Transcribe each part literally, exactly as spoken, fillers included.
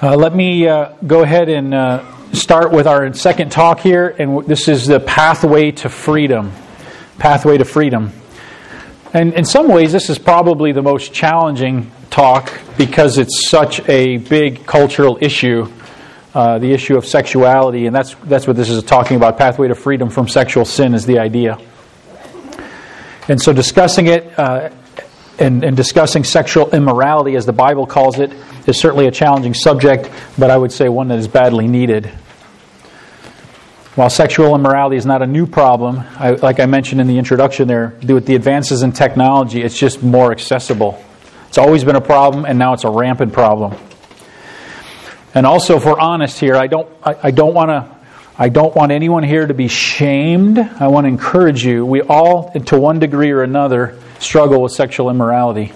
Uh, let me uh, go ahead and uh, start with our second talk here, and this is the pathway to freedom. Pathway to freedom. And in some ways, this is probably the most challenging talk because it's such a big cultural issue, uh, the issue of sexuality, and that's that's what this is talking about. Pathway to freedom from sexual sin is the idea. And so discussing it uh, and, and discussing sexual immorality, as the Bible calls it, is certainly a challenging subject, but I would say one that is badly needed. While sexual immorality is not a new problem, I, like I mentioned in the introduction there, with the advances in technology, it's just more accessible. It's always been a problem, and now it's a rampant problem. And also, if we're honest here, I don't, I, I don't want to, I don't want anyone here to be shamed. I want to encourage you. We all, to one degree or another, struggle with sexual immorality.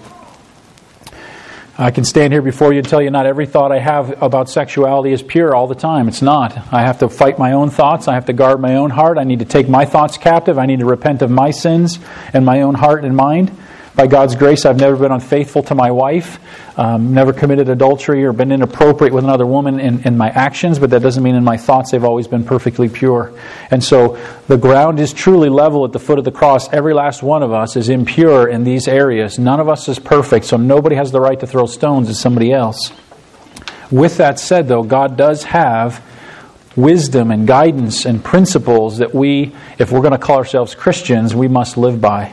I can stand here before you and tell you not every thought I have about sexuality is pure all the time. It's not. I have to fight my own thoughts. I have to guard my own heart. I need to take my thoughts captive. I need to repent of my sins and my own heart and mind. By God's grace, I've never been unfaithful to my wife, um, never committed adultery or been inappropriate with another woman in, in my actions, but that doesn't mean in my thoughts they've always been perfectly pure. And so the ground is truly level at the foot of the cross. Every last one of us is impure in these areas. None of us is perfect, so nobody has the right to throw stones at somebody else. With that said, though, God does have wisdom and guidance and principles that we, if we're going to call ourselves Christians, we must live by.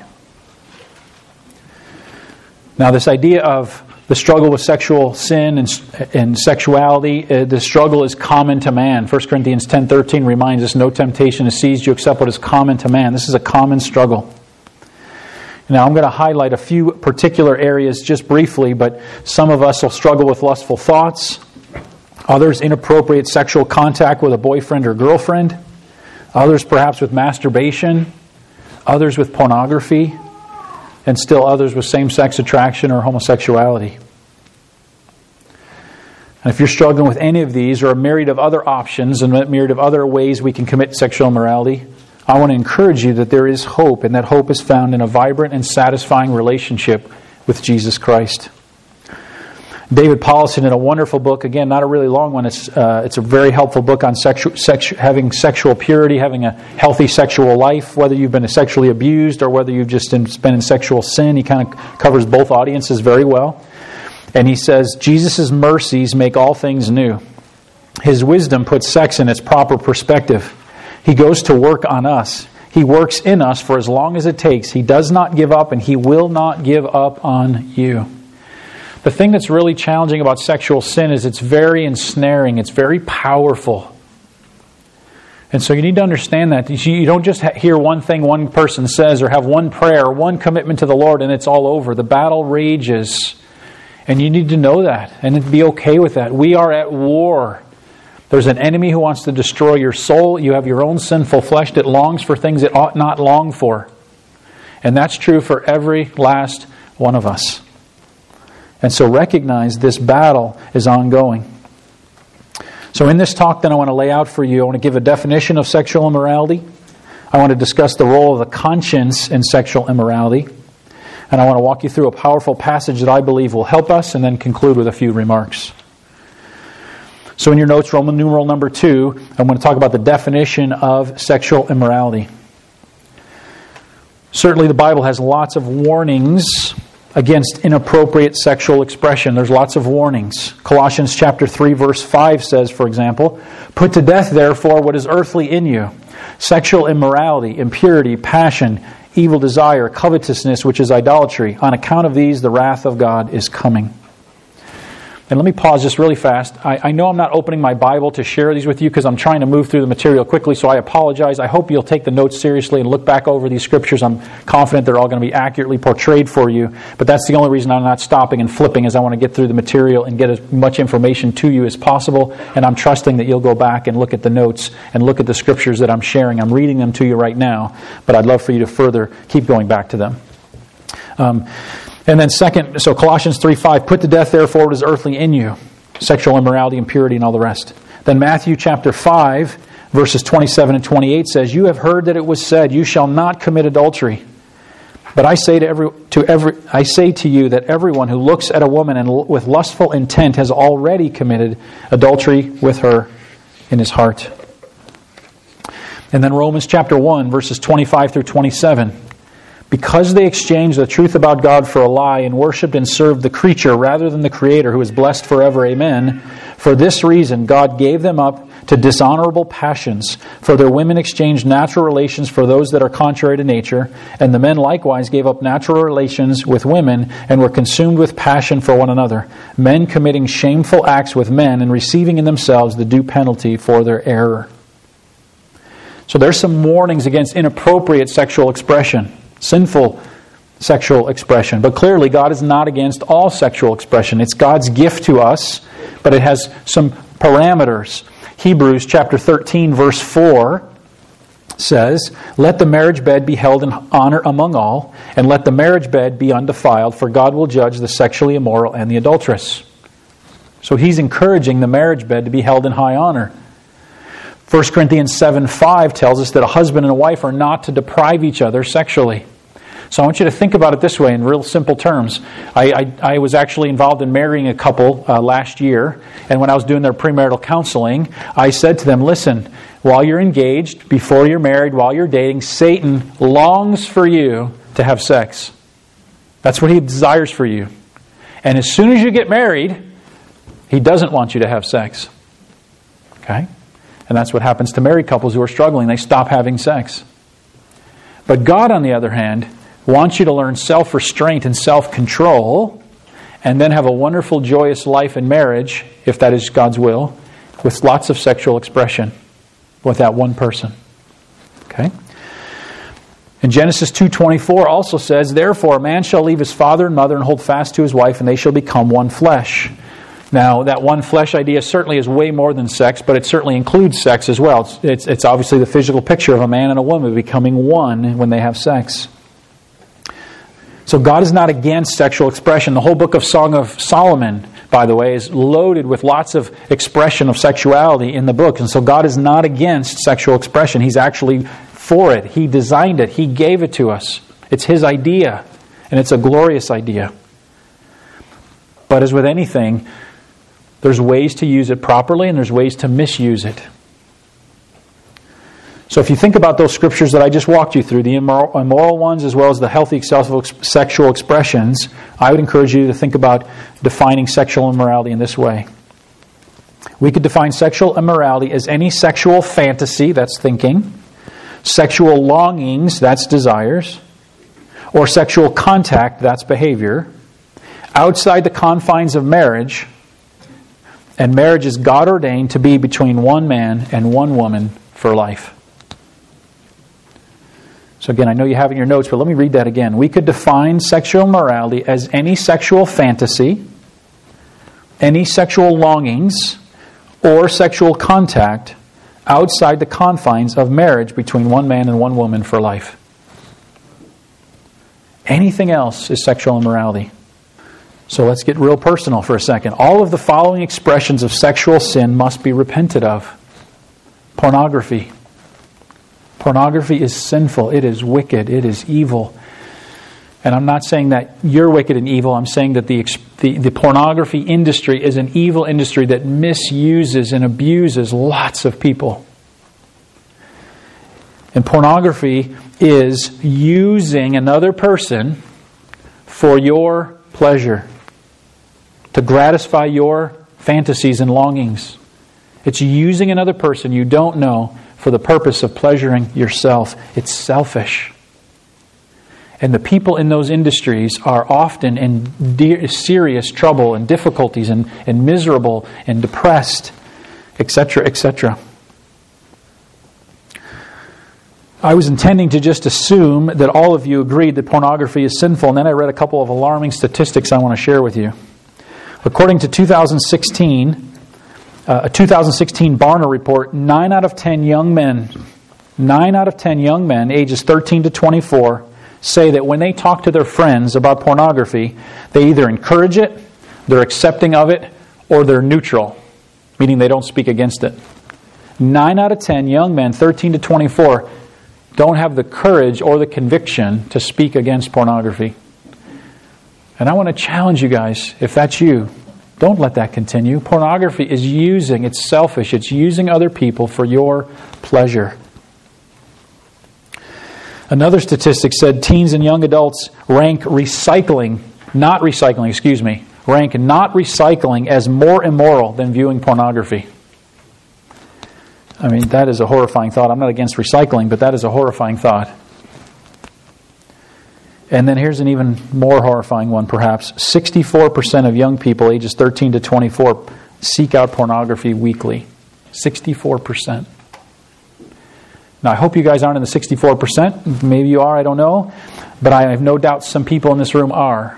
Now, this idea of the struggle with sexual sin and, and sexuality, uh, the struggle is common to man. First Corinthians ten thirteen reminds us, no temptation has seized you except what is common to man. This is a common struggle. Now, I'm going to highlight a few particular areas just briefly, but some of us will struggle with lustful thoughts. Others, inappropriate sexual contact with a boyfriend or girlfriend. Others, perhaps, with masturbation. Others, with pornography. And still others with same-sex attraction or homosexuality. And if you're struggling with any of these or a myriad of other options and a myriad of other ways we can commit sexual immorality, I want to encourage you that there is hope, and that hope is found in a vibrant and satisfying relationship with Jesus Christ. David Paulson, in a wonderful book, again, not a really long one, it's uh, it's a very helpful book on sexu- sexu- having sexual purity, having a healthy sexual life, whether you've been sexually abused or whether you've just been in sexual sin. He kind of covers both audiences very well. And he says, Jesus' mercies make all things new. His wisdom puts sex in its proper perspective. He goes to work on us. He works in us for as long as it takes. He does not give up, and He will not give up on you. The thing that's really challenging about sexual sin is it's very ensnaring. It's very powerful. And so you need to understand that. You don't just hear one thing one person says or have one prayer or one commitment to the Lord and it's all over. The battle rages. And you need to know that and be okay with that. We are at war. There's an enemy who wants to destroy your soul. You have your own sinful flesh that longs for things it ought not long for. And that's true for every last one of us. And so recognize this battle is ongoing. So in this talk then I want to lay out for you, I want to give a definition of sexual immorality. I want to discuss the role of the conscience in sexual immorality. And I want to walk you through a powerful passage that I believe will help us, and then conclude with a few remarks. So in your notes, Roman numeral number two, I'm going to talk about the definition of sexual immorality. Certainly the Bible has lots of warnings against inappropriate sexual expression. There's lots of warnings. Colossians chapter three verse five says, for example, "Put to death therefore what is earthly in you, sexual immorality, impurity, passion, evil desire, covetousness, which is idolatry. On account of these the wrath of God is coming." And let me pause just really fast. I, I know I'm not opening my Bible to share these with you because I'm trying to move through the material quickly, so I apologize. I hope you'll take the notes seriously and look back over these scriptures. I'm confident they're all going to be accurately portrayed for you. But that's the only reason I'm not stopping and flipping, is I want to get through the material and get as much information to you as possible. And I'm trusting that you'll go back and look at the notes and look at the scriptures that I'm sharing. I'm reading them to you right now, but I'd love for you to further keep going back to them. Um... And then second, so Colossians three five, "Put to death therefore what is earthly in you, sexual immorality, impurity, and all the rest." Then Matthew chapter five, verses twenty-seven and twenty-eight says, "You have heard that it was said, you shall not commit adultery. But I say to every to every I say to you that everyone who looks at a woman and l- with lustful intent has already committed adultery with her in his heart. And then Romans chapter one, verses twenty-five through twenty-seven. Because they exchanged the truth about God for a lie and worshipped and served the creature rather than the Creator, who is blessed forever, amen. For this reason, God gave them up to dishonorable passions. For their women exchanged natural relations for those that are contrary to nature, and the men likewise gave up natural relations with women and were consumed with passion for one another, men committing shameful acts with men and receiving in themselves the due penalty for their error. So there's some warnings against inappropriate sexual expression. Sinful sexual expression. But clearly God is not against all sexual expression. It's God's gift to us, but it has some parameters. Hebrews chapter thirteen verse four says, "Let the marriage bed be held in honor among all, and let the marriage bed be undefiled, for God will judge the sexually immoral and the adulteress." So he's encouraging the marriage bed to be held in high honor. First Corinthians seven five tells us that a husband and a wife are not to deprive each other sexually. So I want you to think about it this way in real simple terms. I, I, I was actually involved in marrying a couple uh, last year, and when I was doing their premarital counseling, I said to them, listen, while you're engaged, before you're married, while you're dating, Satan longs for you to have sex. That's what he desires for you. And as soon as you get married, he doesn't want you to have sex. Okay? And that's what happens to married couples who are struggling. They stop having sex. But God, on the other hand, wants you to learn self-restraint and self-control and then have a wonderful, joyous life in marriage, if that is God's will, with lots of sexual expression with that one person. Okay? And Genesis two twenty-four also says, "Therefore a man shall leave his father and mother and hold fast to his wife, and they shall become one flesh." Now, that one flesh idea certainly is way more than sex, but it certainly includes sex as well. It's, it's, it's obviously the physical picture of a man and a woman becoming one when they have sex. So God is not against sexual expression. The whole book of Song of Solomon, by the way, is loaded with lots of expression of sexuality in the book. And so God is not against sexual expression. He's actually for it. He designed it. He gave it to us. It's His idea. And it's a glorious idea. But as with anything, there's ways to use it properly and there's ways to misuse it. So if you think about those scriptures that I just walked you through, the immoral, immoral ones as well as the healthy sexual expressions, I would encourage you to think about defining sexual immorality in this way. We could define sexual immorality as any sexual fantasy, that's thinking, sexual longings, that's desires, or sexual contact, that's behavior, outside the confines of marriage, and marriage is God ordained to be between one man and one woman for life. So again, I know you have it in your notes, but let me read that again. We could define sexual morality as any sexual fantasy, any sexual longings, or sexual contact outside the confines of marriage between one man and one woman for life. Anything else is sexual immorality. So let's get real personal for a second. All of the following expressions of sexual sin must be repented of. Pornography. Pornography is sinful. It is wicked. It is evil. And I'm not saying that you're wicked and evil. I'm saying that the, the, the pornography industry is an evil industry that misuses and abuses lots of people. And pornography is using another person for your pleasure, to gratify your fantasies and longings. It's using another person you don't know for the purpose of pleasuring yourself. It's selfish. And the people in those industries are often in de- serious trouble and difficulties and, and miserable and depressed, et cetera, et cetera. I was intending to just assume that all of you agreed that pornography is sinful, and then I read a couple of alarming statistics I want to share with you. According to two thousand sixteen, uh, a two thousand sixteen Barna report, nine out of ten young men, nine out of ten young men ages thirteen to twenty-four say that when they talk to their friends about pornography, they either encourage it, they're accepting of it, or they're neutral, meaning they don't speak against it. nine out of ten young men, thirteen to twenty-four, don't have the courage or the conviction to speak against pornography. And I want to challenge you guys, if that's you, don't let that continue. Pornography is using, it's selfish, it's using other people for your pleasure. Another statistic said teens and young adults rank recycling, not recycling, excuse me, rank not recycling as more immoral than viewing pornography. I mean, that is a horrifying thought. I'm not against recycling, but that is a horrifying thought. And then here's an even more horrifying one, perhaps. sixty-four percent of young people ages thirteen to twenty-four seek out pornography weekly. sixty-four percent. Now, I hope you guys aren't in the sixty-four percent. Maybe you are, I don't know. But I have no doubt some people in this room are.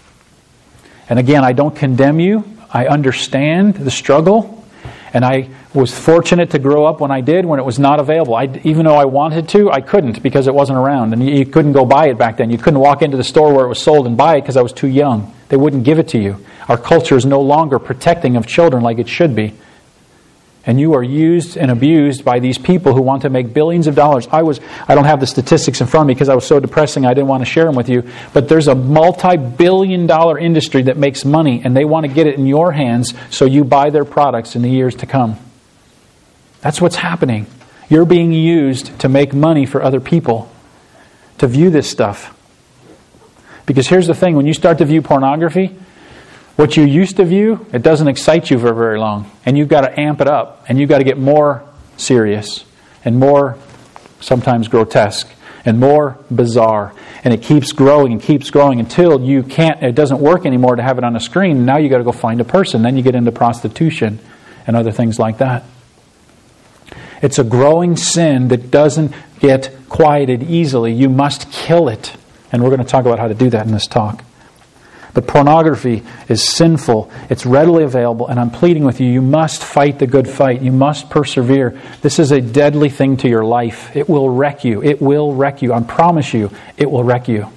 And again, I don't condemn you. I understand the struggle. And I was fortunate to grow up when I did, when it was not available. I, even though I wanted to, I couldn't because it wasn't around. And you, you couldn't go buy it back then. You couldn't walk into the store where it was sold and buy it because I was too young. They wouldn't give it to you. Our culture is no longer protecting of children like it should be. And you are used and abused by these people who want to make billions of dollars. I was I don't have the statistics in front of me because I was so depressing I didn't want to share them with you. But there's a multi-billion dollar industry that makes money, and they want to get it in your hands so you buy their products in the years to come. That's what's happening. You're being used to make money for other people, to view this stuff. Because here's the thing, when you start to view pornography, what you used to view, it doesn't excite you for very long. And you've got to amp it up. And you've got to get more serious. And more, sometimes grotesque. And more bizarre. And it keeps growing and keeps growing until you can't, it doesn't work anymore to have it on a screen. Now you've got to go find a person. Then you get into prostitution and other things like that. It's a growing sin that doesn't get quieted easily. You must kill it. And we're going to talk about how to do that in this talk. But pornography is sinful. It's readily available. And I'm pleading with you, you must fight the good fight. You must persevere. This is a deadly thing to your life. It will wreck you. It will wreck you. I promise you, it will wreck you.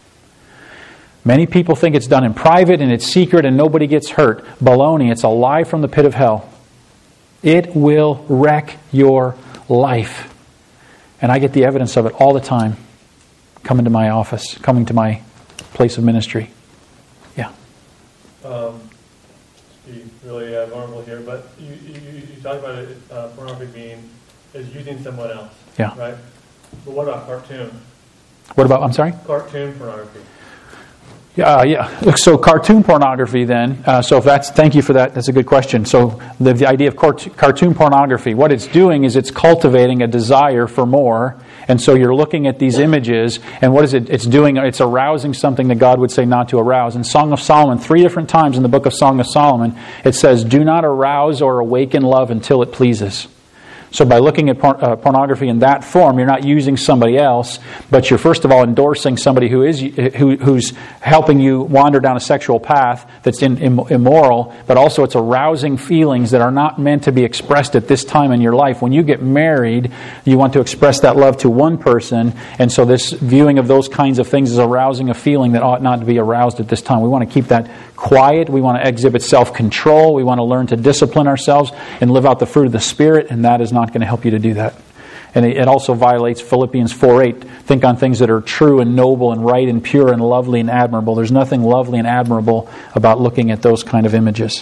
Many people think it's done in private and it's secret and nobody gets hurt. Baloney. It's a lie from the pit of hell. It will wreck your life. And I get the evidence of it all the time. Coming to my office, coming to my place of ministry. Yeah. Um, be really uh, vulnerable here, but you, you, you talk about it, uh, pornography being is using someone else. Yeah. Right. But what about cartoon? What about? I'm sorry. Cartoon pornography. Yeah, uh, yeah. So cartoon pornography then, uh, so if that's, thank you for that, that's a good question. So the, the idea of cart- cartoon pornography, what it's doing is it's cultivating a desire for more, and so you're looking at these images, and what is it, it's doing, it's arousing something that God would say not to arouse. In Song of Solomon, three different times in the book of Song of Solomon, it says, do not arouse or awaken love until it pleases. So by looking at por- uh, pornography in that form, you're not using somebody else, but you're first of all endorsing somebody who is who, who's helping you wander down a sexual path that's in, Im- immoral, but also it's arousing feelings that are not meant to be expressed at this time in your life. When you get married, you want to express that love to one person, and so this viewing of those kinds of things is arousing a feeling that ought not to be aroused at this time. We want to keep that quiet. We want to exhibit self-control. We want to learn to discipline ourselves and live out the fruit of the Spirit, and that is not going to help you to do that. And it also violates Philippians four eight. Think on things that are true and noble and right and pure and lovely and admirable. There's nothing lovely and admirable about looking at those kind of images.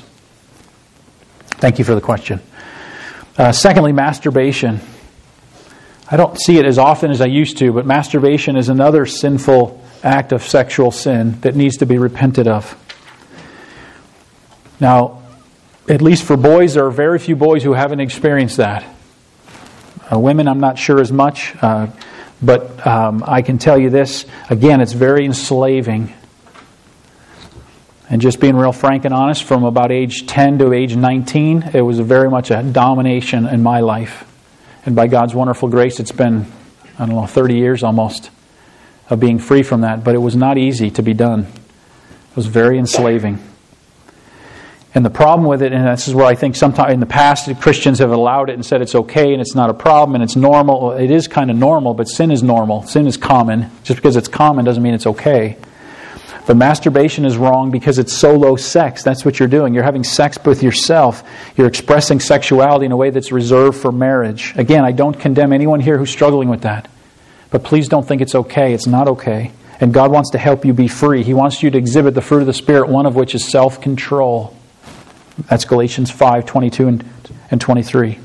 Thank you for the question. Uh, secondly, masturbation. I don't see it as often as I used to, but masturbation is another sinful act of sexual sin that needs to be repented of. Now, at least for boys, there are very few boys who haven't experienced that. Uh, women, I'm not sure as much, uh, but um, I can tell you this. Again, it's very enslaving. And just being real frank and honest, from about age ten to age nineteen, it was very much a domination in my life. And by God's wonderful grace, it's been, I don't know, thirty years almost of being free from that. But it was not easy to be done. It was very enslaving. And the problem with it, and this is where I think sometimes in the past Christians have allowed it and said it's okay and it's not a problem and it's normal. It is kind of normal, but sin is normal. Sin is common. Just because it's common doesn't mean it's okay. But masturbation is wrong because it's solo sex. That's what you're doing. You're having sex with yourself. You're expressing sexuality in a way that's reserved for marriage. Again, I don't condemn anyone here who's struggling with that. But please don't think it's okay. It's not okay. And God wants to help you be free. He wants you to exhibit the fruit of the Spirit, one of which is self-control. That's Galatians five, twenty-two and, and twenty-three.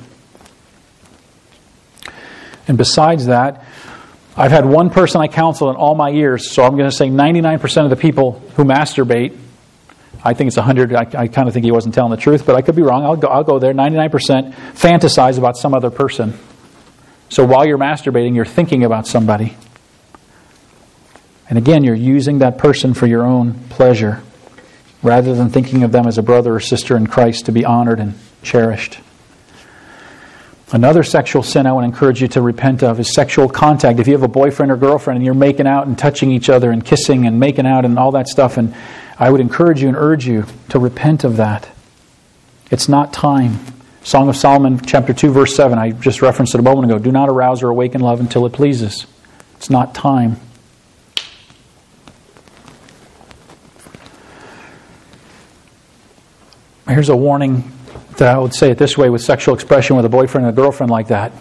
And besides that, I've had one person I counsel in all my years, so I'm going to say ninety-nine percent of the people who masturbate, I think it's one hundred, I, I kind of think he wasn't telling the truth, but I could be wrong. I'll go, I'll go there. ninety-nine percent fantasize about some other person. So while you're masturbating, you're thinking about somebody. And again, you're using that person for your own pleasure, rather than thinking of them as a brother or sister in Christ to be honored and cherished. Another sexual sin I want to encourage you to repent of is sexual contact. If you have a boyfriend or girlfriend and you're making out and touching each other and kissing and making out and all that stuff, and I would encourage you and urge you to repent of that. It's not time. Song of Solomon, chapter two, verse seven, I just referenced it a moment ago. Do not arouse or awaken love until it pleases. It's not time. Here's a warning that I would say it this way with sexual expression with a boyfriend and a girlfriend like that.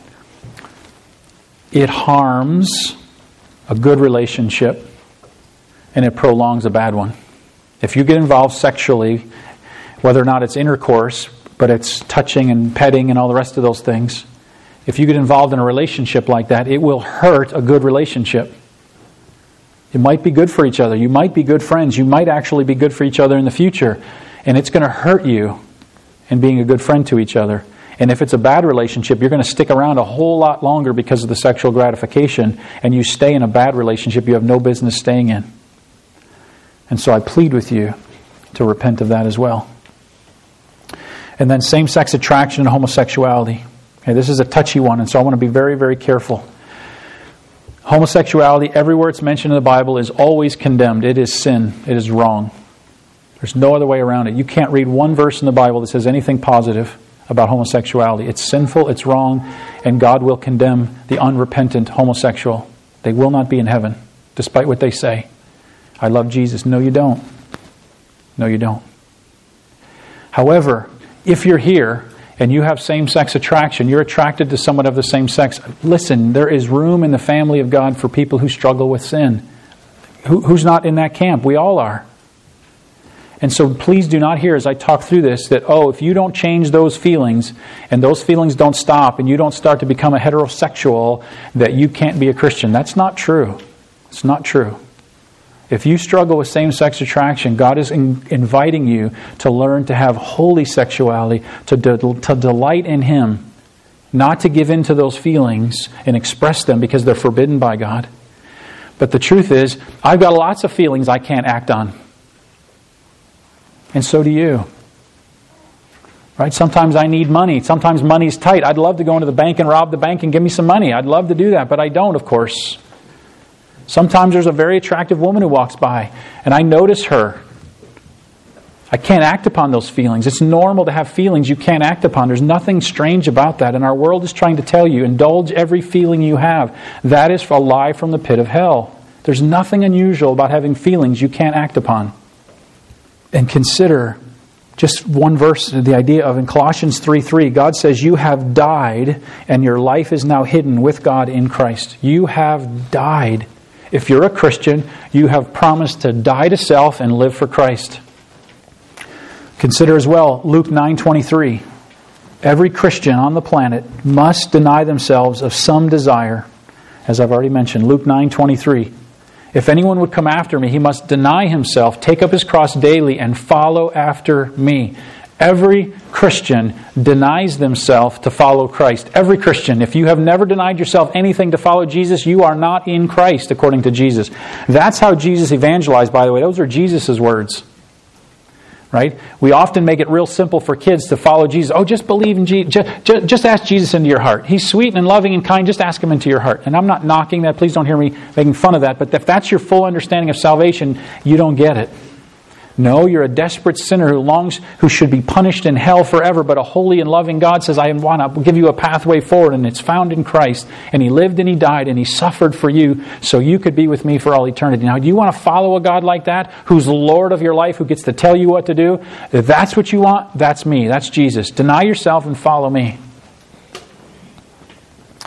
It harms a good relationship and it prolongs a bad one. If you get involved sexually, whether or not it's intercourse, but it's touching and petting and all the rest of those things, if you get involved in a relationship like that, it will hurt a good relationship. It might be good for each other. You might be good friends. You might actually be good for each other in the future. And it's going to hurt you in being a good friend to each other. And if it's a bad relationship, you're going to stick around a whole lot longer because of the sexual gratification, and you stay in a bad relationship you have no business staying in. And so I plead with you to repent of that as well. And then same-sex attraction and homosexuality. Okay, this is a touchy one, and so I want to be very, very careful. Homosexuality, everywhere it's mentioned in the Bible, is always condemned. It is sin. It is wrong. There's no other way around it. You can't read one verse in the Bible that says anything positive about homosexuality. It's sinful, it's wrong, and God will condemn the unrepentant homosexual. They will not be in heaven, despite what they say. I love Jesus. No, you don't. No, you don't. However, if you're here and you have same-sex attraction, you're attracted to someone of the same sex, listen, there is room in the family of God for people who struggle with sin. Who, who's not in that camp? We all are. And so please do not hear as I talk through this that, oh, if you don't change those feelings and those feelings don't stop and you don't start to become a heterosexual, that you can't be a Christian. That's not true. It's not true. If you struggle with same-sex attraction, God is in, inviting you to learn to have holy sexuality, to, de, to delight in Him, not to give in to those feelings and express them because they're forbidden by God. But the truth is, I've got lots of feelings I can't act on. And so do you. Right? Sometimes I need money. Sometimes money's tight. I'd love to go into the bank and rob the bank and give me some money. I'd love to do that, but I don't, of course. Sometimes there's a very attractive woman who walks by, and I notice her. I can't act upon those feelings. It's normal to have feelings you can't act upon. There's nothing strange about that, and our world is trying to tell you, indulge every feeling you have. That is a lie from the pit of hell. There's nothing unusual about having feelings you can't act upon. And consider just one verse, the idea of in Colossians three three, God says, you have died and your life is now hidden with God in Christ. You have died. If you're a Christian, you have promised to die to self and live for Christ. Consider as well Luke nine twenty-three. Every Christian on the planet must deny themselves of some desire, as I've already mentioned. Luke nine twenty-three. If anyone would come after me, he must deny himself, take up his cross daily, and follow after me. Every Christian denies themselves to follow Christ. Every Christian. If you have never denied yourself anything to follow Jesus, you are not in Christ, according to Jesus. That's how Jesus evangelized, by the way. Those are Jesus' words. Right? We often make it real simple for kids to follow Jesus. Oh, just believe in Jesus. Just, just ask Jesus into your heart. He's sweet and loving and kind. Just ask Him into your heart. And I'm not knocking that. Please don't hear me making fun of that. But if that's your full understanding of salvation, you don't get it. No, you're a desperate sinner who longs, who should be punished in hell forever. But a holy and loving God says, I want to give you a pathway forward, and it's found in Christ. And He lived and He died and He suffered for you so you could be with me for all eternity. Now, do you want to follow a God like that, who's the Lord of your life, who gets to tell you what to do? If that's what you want, that's me. That's Jesus. Deny yourself and follow me.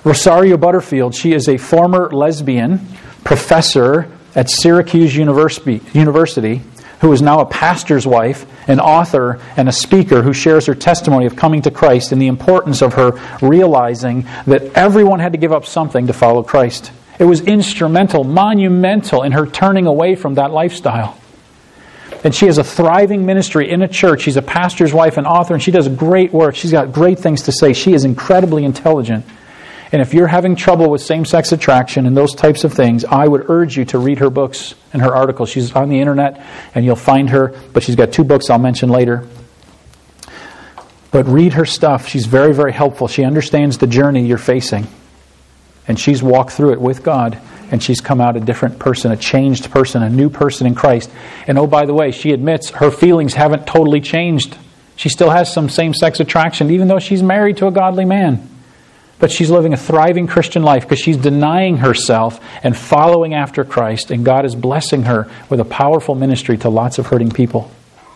Rosario Butterfield, she is a former lesbian professor at Syracuse University, University who is now a pastor's wife, an author, and a speaker who shares her testimony of coming to Christ and the importance of her realizing that everyone had to give up something to follow Christ. It was instrumental, monumental in her turning away from that lifestyle. And she has a thriving ministry in a church. She's a pastor's wife and author, and she does great work. She's got great things to say. She is incredibly intelligent. And if you're having trouble with same-sex attraction and those types of things, I would urge you to read her books and her articles. She's on the internet, and you'll find her. But she's got two books I'll mention later. But read her stuff. She's very, very helpful. She understands the journey you're facing. And she's walked through it with God. And she's come out a different person, a changed person, a new person in Christ. And oh, by the way, she admits her feelings haven't totally changed. She still has some same-sex attraction, even though she's married to a godly man. But she's living a thriving Christian life because she's denying herself and following after Christ. And God is blessing her with a powerful ministry to lots of hurting people.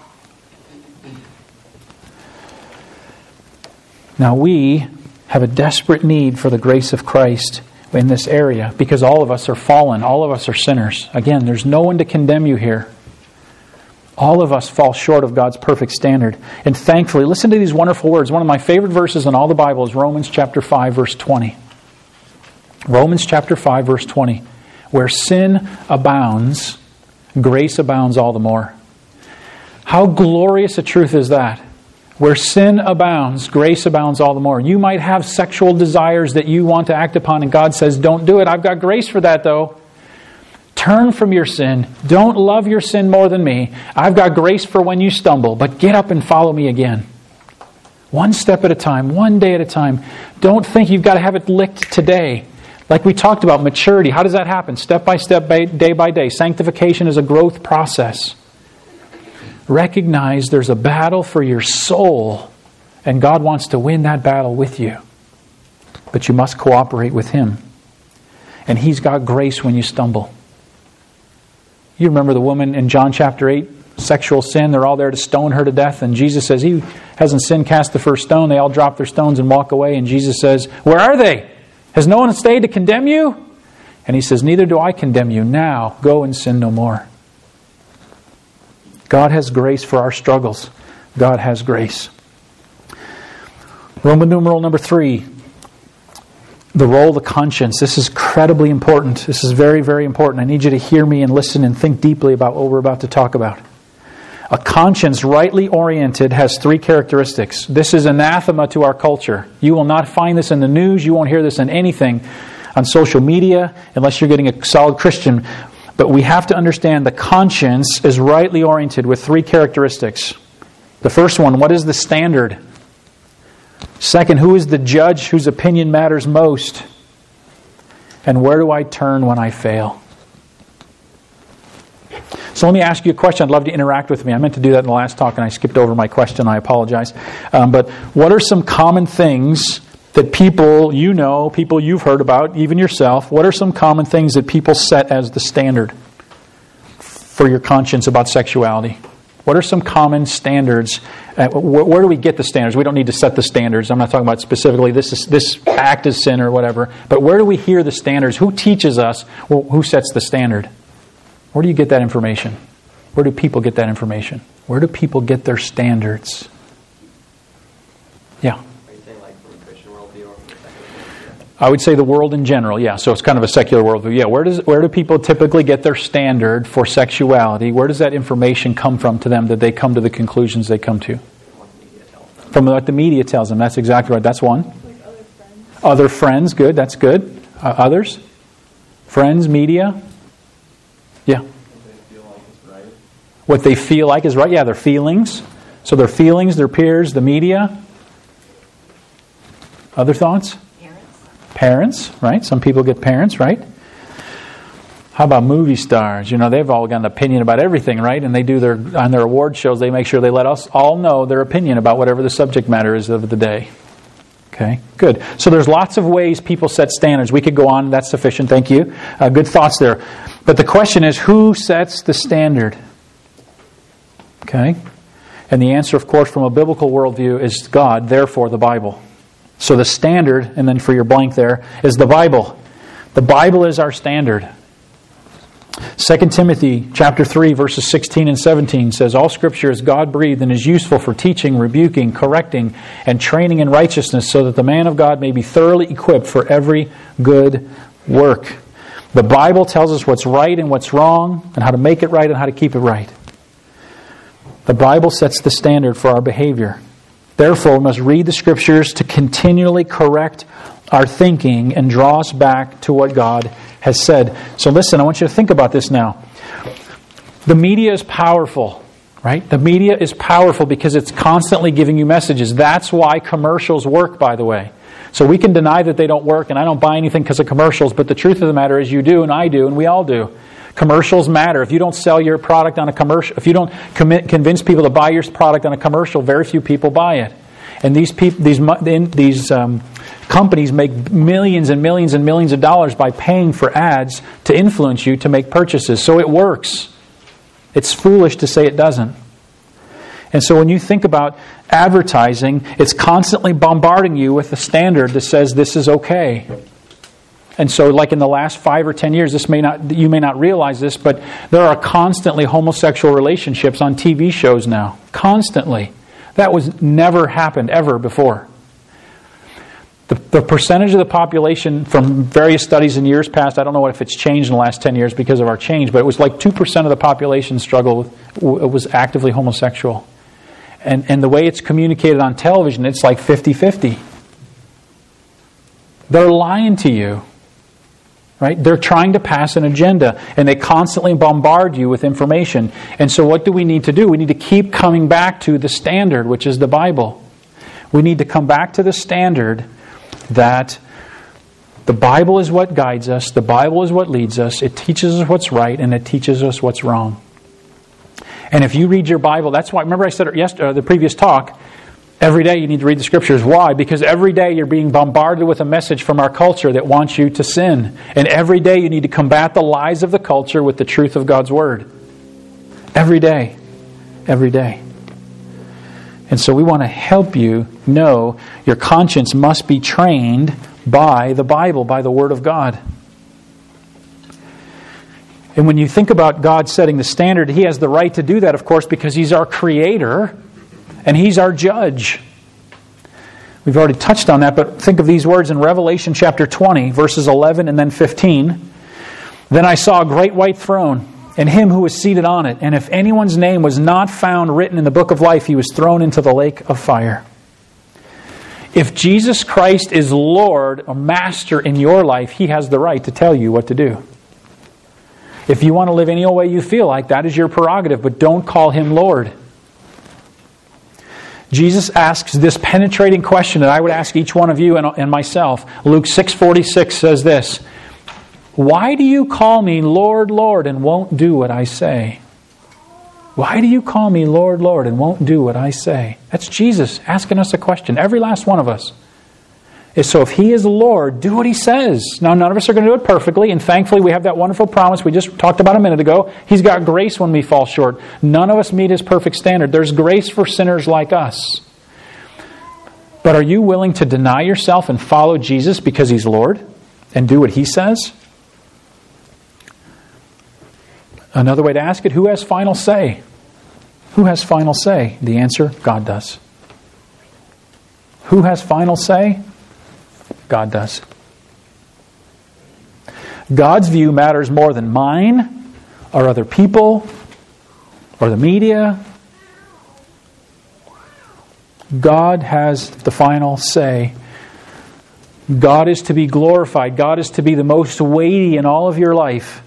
Now we have a desperate need for the grace of Christ in this area because all of us are fallen. All of us are sinners. Again, there's no one to condemn you here. All of us fall short of God's perfect standard. And thankfully, listen to these wonderful words. One of my favorite verses in all the Bible is Romans chapter five, verse twenty. Romans chapter five, verse twenty. Where sin abounds, grace abounds all the more. How glorious a truth is that? Where sin abounds, grace abounds all the more. You might have sexual desires that you want to act upon, and God says, don't do it. I've got grace for that, though. Turn from your sin. Don't love your sin more than me. I've got grace for when you stumble, but get up and follow me again. One step at a time, one day at a time. Don't think you've got to have it licked today. Like we talked about, maturity. How does that happen? Step by step, day by day. Sanctification is a growth process. Recognize there's a battle for your soul, and God wants to win that battle with you. But you must cooperate with Him. And He's got grace when you stumble. You remember the woman in John chapter eight, sexual sin. They're all there to stone her to death. And Jesus says, he hasn't sinned, cast the first stone. They all drop their stones and walk away. And Jesus says, where are they? Has no one stayed to condemn you? And He says, neither do I condemn you. Now go and sin no more. God has grace for our struggles. God has grace. Roman numeral number three. The role of the conscience. This is incredibly important. This is very, very important. I need you to hear me and listen and think deeply about what we're about to talk about. A conscience rightly oriented has three characteristics. This is anathema to our culture. You will not find this in the news. You won't hear this in anything on social media unless you're getting a solid Christian. But we have to understand the conscience is rightly oriented with three characteristics. The first one, what is the standard? Second, who is the judge whose opinion matters most? And where do I turn when I fail? So let me ask you a question. I'd love to interact with me. I meant to do that in the last talk and I skipped over my question. I apologize. Um, but what are some common things that people you know, people you've heard about, even yourself, what are some common things that people set as the standard for your conscience about sexuality? What are some common standards? Uh, where, where do we get the standards? We don't need to set the standards. I'm not talking about specifically this is, this act is sin or whatever. But where do we hear the standards? Who teaches us? Well, who sets the standard? Where do you get that information? Where do people get that information? Where do people get their standards? Yeah. I would say the world in general, yeah. So it's kind of a secular worldview. Yeah, where does where do people typically get their standard for sexuality? Where does that information come from to them that they come to the conclusions they come to? From what the media tells them. That's exactly right. That's one. Like other friends. Other friends, good. That's good. Uh, others? Friends, media? Yeah. What they feel like is right. Yeah, their feelings. So their feelings, their peers, the media. Other thoughts? Parents, right? Some people get parents, right? How about movie stars? You know, they've all got an opinion about everything, right? And they do their, on their award shows, they make sure they let us all know their opinion about whatever the subject matter is of the day. Okay, good. So there's lots of ways people set standards. We could go on. That's sufficient. Thank you. Uh, good thoughts there. But the question is, who sets the standard? Okay? And the answer, of course, from a biblical worldview is God, therefore the Bible. So the standard, and then for your blank there, is the Bible. The Bible is our standard. Second Timothy chapter three, verses sixteen and seventeen says, all Scripture is God-breathed and is useful for teaching, rebuking, correcting, and training in righteousness, so that the man of God may be thoroughly equipped for every good work. The Bible tells us what's right and what's wrong, and how to make it right and how to keep it right. The Bible sets the standard for our behavior. Therefore, we must read the Scriptures to continually correct our thinking and draw us back to what God has said. So listen, I want you to think about this now. The media is powerful, right? The media is powerful because it's constantly giving you messages. That's why commercials work, by the way. So we can deny that they don't work, and I don't buy anything because of commercials, but the truth of the matter is you do, and I do, and we all do. Commercials matter. If you don't sell your product on a commercial, if you don't commit, convince people to buy your product on a commercial, very few people buy it. And these people, these these um, companies make millions and millions and millions of dollars by paying for ads to influence you to make purchases. So it works. It's foolish to say it doesn't. And so when you think about advertising, it's constantly bombarding you with a standard that says this is okay. And so like in the last five or ten years, this may not you may not realize this, but there are constantly homosexual relationships on T V shows now. Constantly. That was never happened ever before. The, the percentage of the population from various studies in years past, I don't know if it's changed in the last ten years because of our change, but it was like two percent of the population struggled with, was actively homosexual. And, and the way it's communicated on television, it's like fifty-fifty. They're lying to you. Right? They're trying to pass an agenda, and they constantly bombard you with information. And so what do we need to do? We need to keep coming back to the standard, which is the Bible. We need to come back to the standard that the Bible is what guides us, the Bible is what leads us, it teaches us what's right, and it teaches us what's wrong. And if you read your Bible, that's why, remember I said it yesterday, the previous talk, every day you need to read the Scriptures. Why? Because every day you're being bombarded with a message from our culture that wants you to sin. And every day you need to combat the lies of the culture with the truth of God's Word. Every day. Every day. And so we want to help you know your conscience must be trained by the Bible, by the Word of God. And when you think about God setting the standard, He has the right to do that, of course, because He's our Creator. And He's our judge. We've already touched on that, but think of these words in Revelation chapter twenty, verses eleven and then fifteen. Then I saw a great white throne, and Him who was seated on it. And if anyone's name was not found written in the book of life, he was thrown into the lake of fire. If Jesus Christ is Lord or Master in your life, He has the right to tell you what to do. If you want to live any old way you feel like, that is your prerogative, but don't call Him Lord. Jesus asks this penetrating question that I would ask each one of you and, and myself. Luke six forty-six says this, why do you call me Lord, Lord, and won't do what I say? Why do you call me Lord, Lord, and won't do what I say? That's Jesus asking us a question, every last one of us. So if He is Lord, do what He says. Now, none of us are going to do it perfectly, and thankfully we have that wonderful promise we just talked about a minute ago. He's got grace when we fall short. None of us meet His perfect standard. There's grace for sinners like us. But are you willing to deny yourself and follow Jesus because He's Lord and do what He says? Another way to ask it, who has final say? Who has final say? The answer, God does. Who has final say? God does. God's view matters more than mine or other people or the media. God has the final say. God is to be glorified. God is to be the most weighty in all of your life.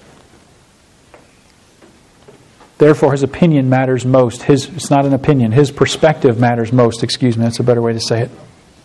Therefore, His opinion matters most. His, it's not an opinion. His perspective matters most. Excuse me, that's a better way to say it.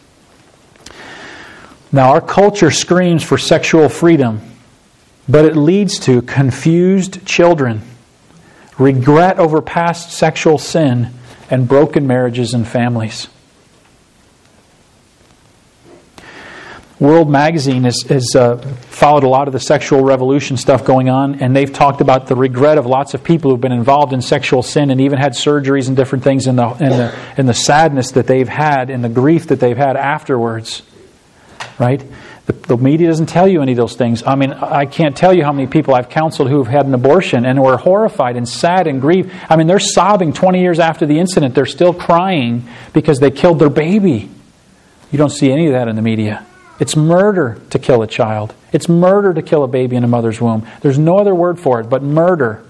Now, our culture screams for sexual freedom, but it leads to confused children, regret over past sexual sin, and broken marriages and families. World Magazine has, has uh, followed a lot of the sexual revolution stuff going on, and they've talked about the regret of lots of people who've been involved in sexual sin and even had surgeries and different things, and the, and the, and the sadness that they've had and the grief that they've had afterwards. Right? The, the media doesn't tell you any of those things. I mean, I can't tell you how many people I've counseled who have had an abortion and were horrified and sad and grieved. I mean, they're sobbing twenty years after the incident. They're still crying because they killed their baby. You don't see any of that in the media. It's murder to kill a child. It's murder to kill a baby in a mother's womb. There's no other word for it but murder.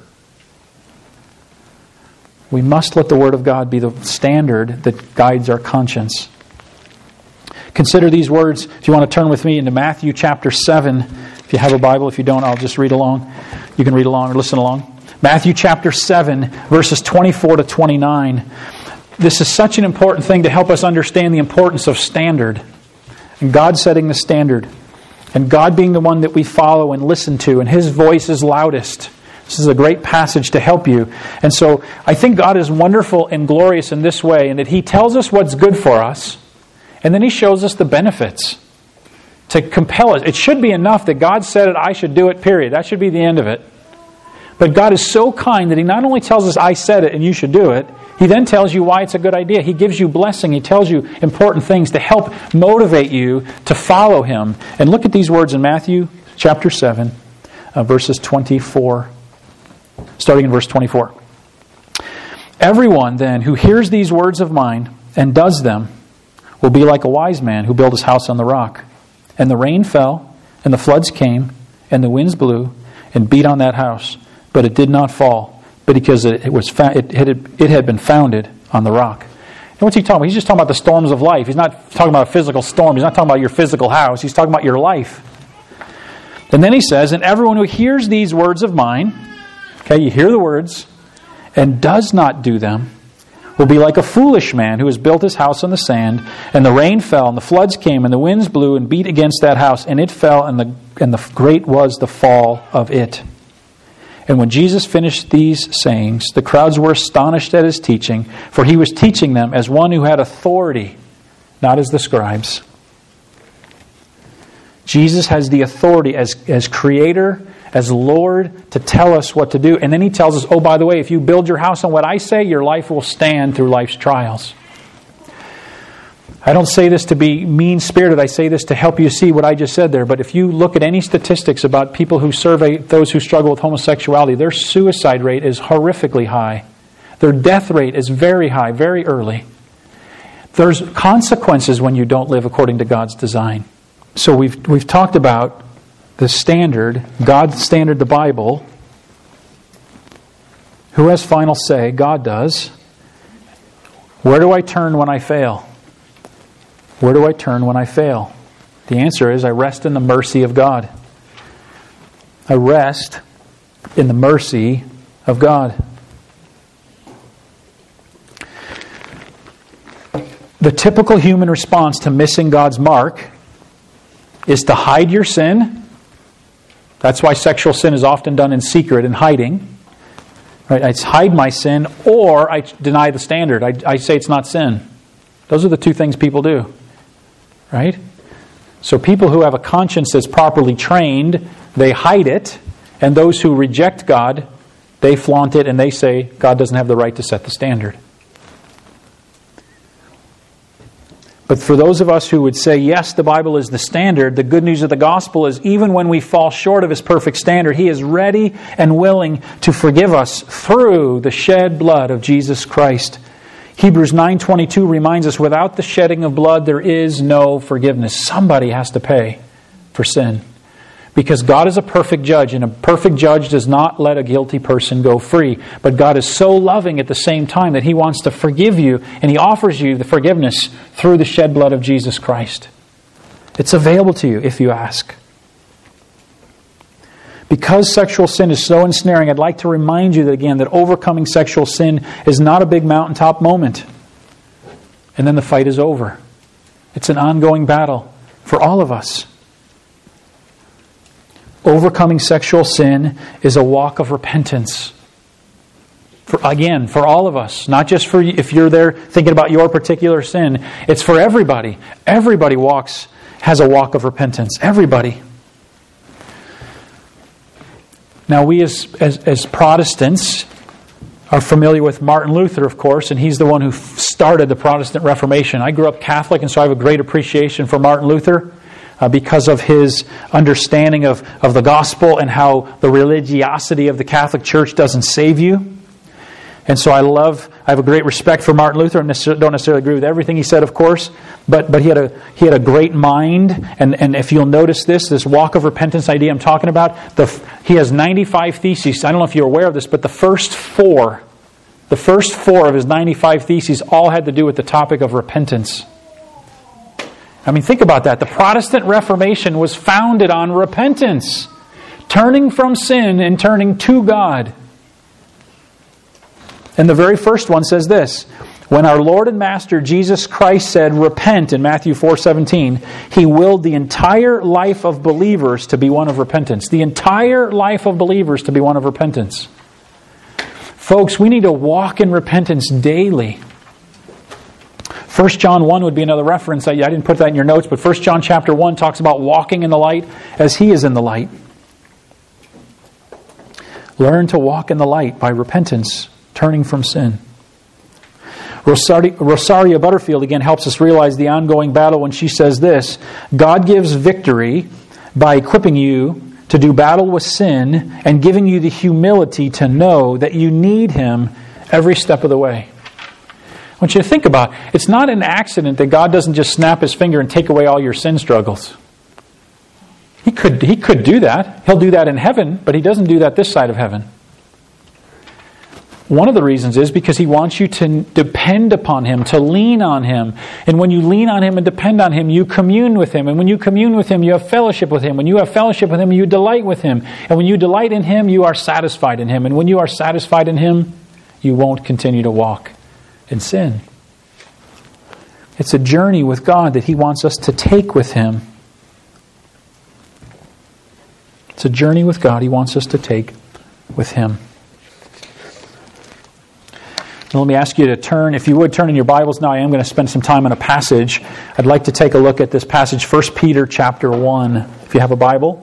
We must let the Word of God be the standard that guides our conscience. Consider these words. If you want to turn with me into Matthew chapter seven. If you have a Bible, if you don't, I'll just read along. You can read along or listen along. Matthew chapter seven, verses twenty-four to twenty-nine. This is such an important thing to help us understand the importance of standard. And God setting the standard. And God being the one that we follow and listen to. And His voice is loudest. This is a great passage to help you. And so I think God is wonderful and glorious in this way, in that He tells us what's good for us, and then He shows us the benefits to compel us. It should be enough that God said it, I should do it, period. That should be the end of it. But God is so kind that He not only tells us, I said it and you should do it, He then tells you why it's a good idea. He gives you blessing. He tells you important things to help motivate you to follow Him. And look at these words in Matthew chapter seven, uh, verses twenty-four, starting in verse twenty-four. Everyone then who hears these words of mine and does them will be like a wise man who built his house on the rock. And the rain fell, and the floods came, and the winds blew, and beat on that house. But it did not fall, but because it, it was fa- it, it, had, it had been founded on the rock. And what's he talking about? He's just talking about the storms of life. He's not talking about a physical storm. He's not talking about your physical house. He's talking about your life. And then he says, and everyone who hears these words of mine, okay, you hear the words, and does not do them, will be like a foolish man who has built his house on the sand, and the rain fell, and the floods came, and the winds blew and beat against that house, and it fell, and the and the great was the fall of it. And when Jesus finished these sayings, the crowds were astonished at His teaching, for He was teaching them as one who had authority, not as the scribes. Jesus has the authority as, as Creator, as Lord, to tell us what to do. And then He tells us, oh, by the way, if you build your house on what I say, your life will stand through life's trials. I don't say this to be mean-spirited. I say this to help you see what I just said there. But if you look at any statistics about people who survey those who struggle with homosexuality, their suicide rate is horrifically high. Their death rate is very high, very early. There's consequences when you don't live according to God's design. So we've we've talked about the standard, God's standard, the Bible. Who has final say? God does. Where do I turn when I fail? Where do I turn when I fail? The answer is I rest in the mercy of God. I rest in the mercy of God. The typical human response to missing God's mark is to hide your sin. That's why sexual sin is often done in secret and hiding. Right? I hide my sin, or I deny the standard. I, I say it's not sin. Those are the two things people do. Right? So people who have a conscience that's properly trained, they hide it. And those who reject God, they flaunt it and they say God doesn't have the right to set the standard. But for those of us who would say, yes, the Bible is the standard, the good news of the gospel is even when we fall short of His perfect standard, He is ready and willing to forgive us through the shed blood of Jesus Christ. Hebrews nine twenty-two reminds us, without the shedding of blood, there is no forgiveness. Somebody has to pay for sin. Because God is a perfect judge, and a perfect judge does not let a guilty person go free. But God is so loving at the same time that He wants to forgive you, and He offers you the forgiveness through the shed blood of Jesus Christ. It's available to you if you ask. Because sexual sin is so ensnaring, I'd like to remind you that again that overcoming sexual sin is not a big mountaintop moment. And then the fight is over. It's an ongoing battle for all of us. Overcoming sexual sin is a walk of repentance. For, again, for all of us, not just for if you're there thinking about your particular sin. It's for everybody. Everybody walks, has a walk of repentance. Everybody. Now we as, as, as Protestants are familiar with Martin Luther, of course, and he's the one who started the Protestant Reformation. I grew up Catholic, and so I have a great appreciation for Martin Luther uh, because of his understanding of, of the gospel and how the religiosity of the Catholic Church doesn't save you. And so I love, I have a great respect for Martin Luther. I don't necessarily agree with everything he said, of course, but but he had a he had a great mind. And, and if you'll notice this, this walk of repentance idea I'm talking about, the he has ninety-five theses. I don't know if you're aware of this, but the first four, the first four of his ninety-five theses all had to do with the topic of repentance. I mean, think about that. The Protestant Reformation was founded on repentance, turning from sin and turning to God. And the very first one says this: when our Lord and Master Jesus Christ said, "Repent," in Matthew four seventeen, He willed the entire life of believers to be one of repentance. The entire life of believers to be one of repentance. Folks, we need to walk in repentance daily. First John one would be another reference. I didn't put that in your notes, but First John chapter one talks about walking in the light as He is in the light. Learn to walk in the light by repentance, turning from sin. Rosaria, Rosaria Butterfield again helps us realize the ongoing battle when she says this: God gives victory by equipping you to do battle with sin and giving you the humility to know that you need Him every step of the way. I want you to think about it. It's not an accident that God doesn't just snap His finger and take away all your sin struggles. He could, he could do that. He'll do that in heaven, but He doesn't do that this side of heaven. One of the reasons is because He wants you to depend upon Him, to lean on Him. And when you lean on Him and depend on Him, you commune with Him. And when you commune with Him, you have fellowship with Him. When you have fellowship with Him, you delight with Him. And when you delight in Him, you are satisfied in Him. And when you are satisfied in Him, you won't continue to walk in sin. It's a journey with God that He wants us to take with Him. It's a journey with God He wants us to take with Him. Now let me ask you to turn, if you would turn in your Bibles now. I am going to spend some time on a passage. I'd like to take a look at this passage, First Peter chapter one. If you have a Bible.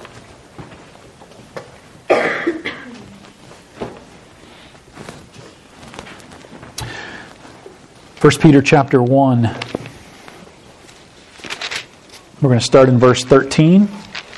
First Peter chapter one. We're going to start in verse thirteen.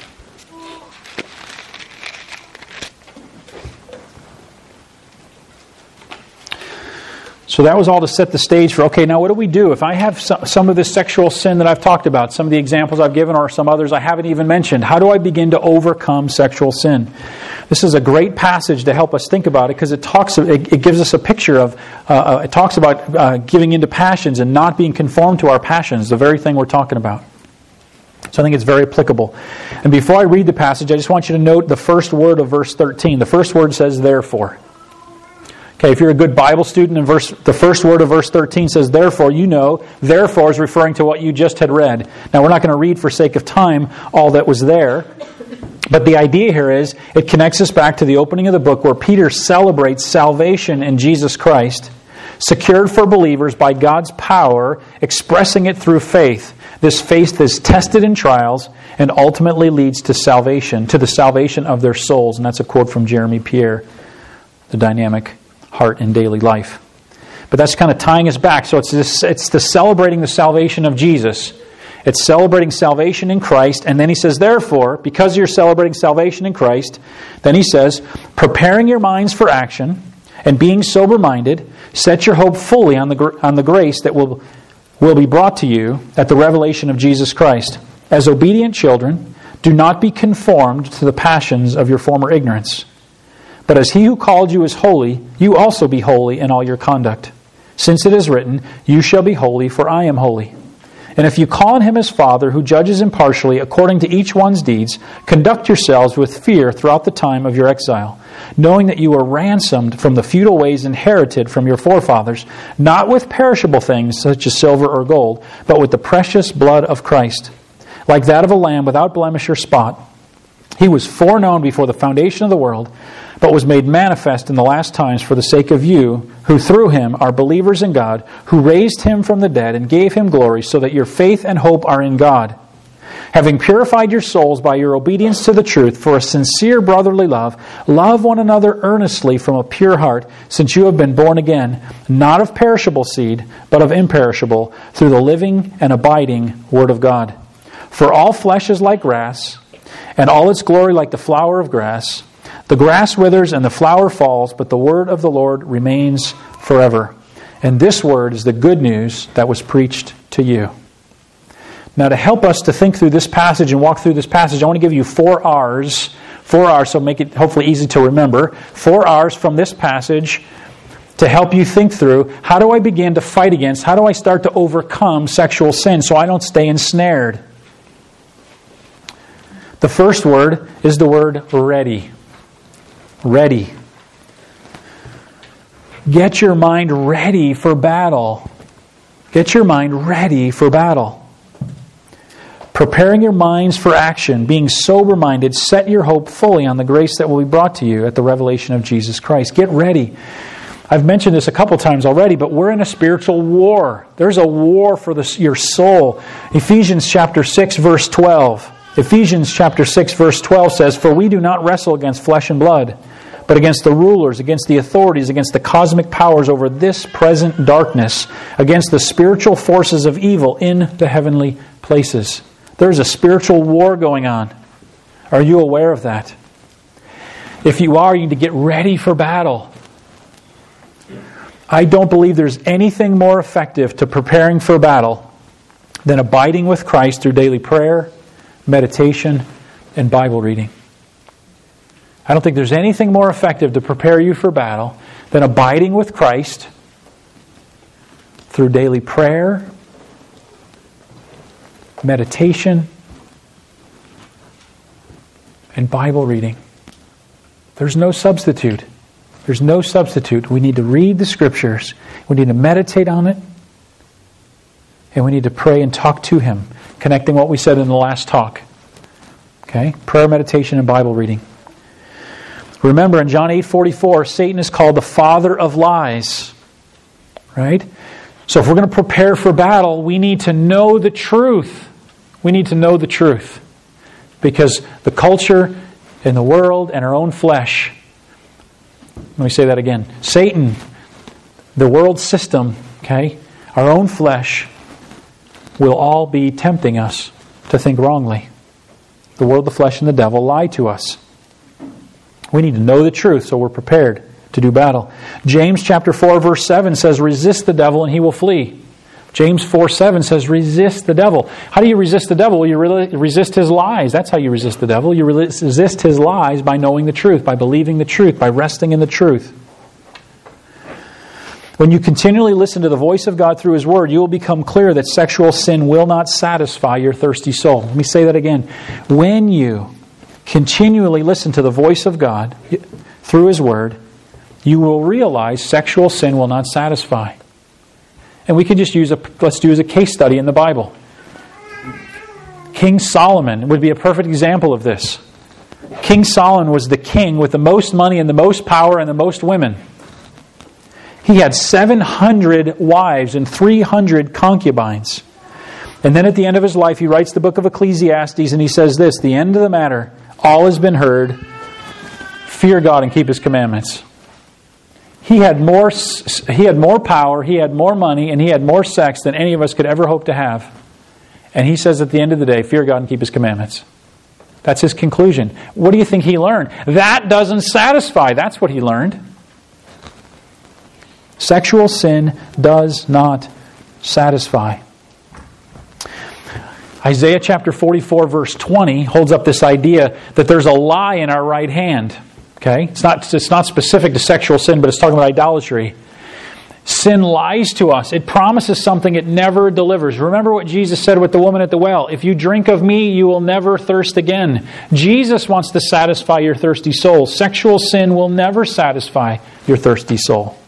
So that was all to set the stage for, okay, now what do we do? If I have some of this sexual sin that I've talked about, some of the examples I've given, or some others I haven't even mentioned, how do I begin to overcome sexual sin? This is a great passage to help us think about it, because it talks, it, it gives us a picture of, uh, it talks about uh, giving into passions and not being conformed to our passions, the very thing we're talking about. So I think it's very applicable. And before I read the passage, I just want you to note the first word of verse thirteen. The first word says, therefore. Okay, if you're a good Bible student, in verse, the first word of verse thirteen says, therefore, you know, therefore is referring to what you just had read. Now, we're not going to read, for sake of time, all that was there. But the idea here is, it connects us back to the opening of the book, where Peter celebrates salvation in Jesus Christ, secured for believers by God's power, expressing it through faith. This faith is tested in trials and ultimately leads to salvation, to the salvation of their souls. And that's a quote from Jeremy Pierre, The Dynamic Heart in Daily Life. But that's kind of tying us back. So it's this, it's the celebrating the salvation of Jesus. It's celebrating salvation in Christ. And then he says, therefore, because you're celebrating salvation in Christ, then he says, preparing your minds for action and being sober-minded, set your hope fully on the on the grace that will, will be brought to you at the revelation of Jesus Christ. As obedient children, do not be conformed to the passions of your former ignorance. But as He who called you is holy, you also be holy in all your conduct. Since it is written, you shall be holy, for I am holy. And if you call on Him as Father, who judges impartially according to each one's deeds, conduct yourselves with fear throughout the time of your exile, knowing that you were ransomed from the futile ways inherited from your forefathers, not with perishable things such as silver or gold, but with the precious blood of Christ, like that of a lamb without blemish or spot. He was foreknown before the foundation of the world, but was made manifest in the last times for the sake of you, who through him are believers in God, who raised him from the dead and gave him glory, so that your faith and hope are in God. Having purified your souls by your obedience to the truth for a sincere brotherly love, love one another earnestly from a pure heart, since you have been born again, not of perishable seed, but of imperishable, through the living and abiding Word of God. For all flesh is like grass, and all its glory like the flower of grass. The grass withers and the flower falls, but the word of the Lord remains forever. And this word is the good news that was preached to you. Now, to help us to think through this passage and walk through this passage, I want to give you four R's. Four R's, so make it hopefully easy to remember. Four R's from this passage to help you think through, how do I begin to fight against, how do I start to overcome sexual sin so I don't stay ensnared? The first word is the word ready. Ready. Get your mind ready for battle. Get your mind ready for battle. Preparing your minds for action, being sober-minded, set your hope fully on the grace that will be brought to you at the revelation of Jesus Christ. Get ready. I've mentioned this a couple times already, but we're in a spiritual war. There's a war for the, your soul. Ephesians chapter six, verse twelve. Ephesians chapter six, verse twelve says, "For we do not wrestle against flesh and blood, but against the rulers, against the authorities, against the cosmic powers over this present darkness, against the spiritual forces of evil in the heavenly places." There's a spiritual war going on. Are you aware of that? If you are, you need to get ready for battle. I don't believe there's anything more effective to preparing for battle than abiding with Christ through daily prayer, meditation, and Bible reading. I don't think there's anything more effective to prepare you for battle than abiding with Christ through daily prayer, meditation, and Bible reading. There's no substitute. There's no substitute. We need to read the Scriptures. We need to meditate on it. And we need to pray and talk to Him, connecting what we said in the last talk. Okay? Prayer, meditation, and Bible reading. Remember, in John eight forty-four, Satan is called the father of lies. Right? So if we're going to prepare for battle, we need to know the truth. We need to know the truth. Because the culture and the world and our own flesh, let me say that again. Satan, the world system, okay, our own flesh will all be tempting us to think wrongly. The world, the flesh, and the devil lie to us. We need to know the truth so we're prepared to do battle. James chapter four verse seven says, "Resist the devil and he will flee." James four seven says, "Resist the devil." How do you resist the devil? Well, you resist his lies. That's how you resist the devil. You resist his lies by knowing the truth, by believing the truth, by resting in the truth. When you continually listen to the voice of God through His Word, you will become clear that sexual sin will not satisfy your thirsty soul. Let me say that again. When you continually listen to the voice of God through His Word, you will realize sexual sin will not satisfy. And we can just use a, let's do as a case study in the Bible. King Solomon would be a perfect example of this. King Solomon was the king with the most money and the most power and the most women. He had seven hundred wives and three hundred concubines. And then at the end of his life, he writes the book of Ecclesiastes and he says this, "The end of the matter, all has been heard. Fear God and keep His commandments." He had more he had more power, he had more money, and he had more sex than any of us could ever hope to have. And he says at the end of the day, fear God and keep His commandments. That's his conclusion. What do you think he learned? That doesn't satisfy. That's what he learned. Sexual sin does not satisfy. Isaiah chapter forty-four verse twenty holds up this idea that there's a lie in our right hand. Okay? It's not, it's not specific to sexual sin, but it's talking about idolatry. Sin lies to us. It promises something it never delivers. Remember what Jesus said with the woman at the well. "If you drink of me, you will never thirst again." Jesus wants to satisfy your thirsty soul. Sexual sin will never satisfy your thirsty soul.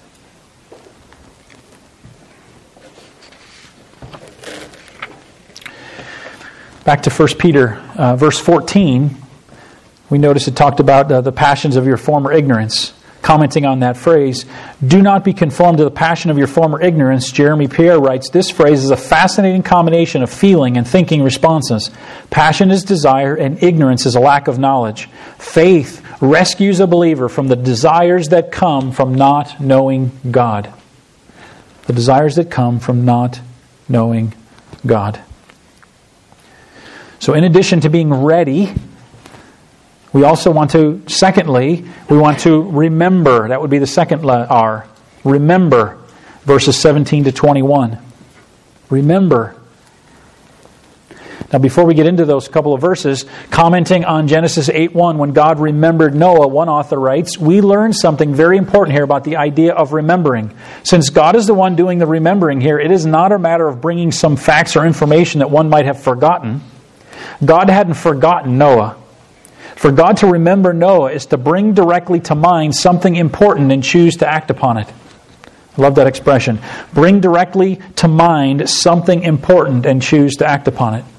Back to First Peter, uh, verse fourteen. We noticed it talked about uh, the passions of your former ignorance. Commenting on that phrase, do not be conformed to the passion of your former ignorance. Jeremy Pierre writes, this phrase is a fascinating combination of feeling and thinking responses. Passion is desire and ignorance is a lack of knowledge. Faith rescues a believer from the desires that come from not knowing God. The desires that come from not knowing God. So in addition to being ready, we also want to, secondly, we want to remember. That would be the second R. Remember, verses seventeen to twenty-one. Remember. Now before we get into those couple of verses, commenting on Genesis eight one, when God remembered Noah, one author writes, we learn something very important here about the idea of remembering. Since God is the one doing the remembering here, it is not a matter of bringing some facts or information that one might have forgotten. God hadn't forgotten Noah. For God to remember Noah is to bring directly to mind something important and choose to act upon it. I love that expression. Bring directly to mind something important and choose to act upon it.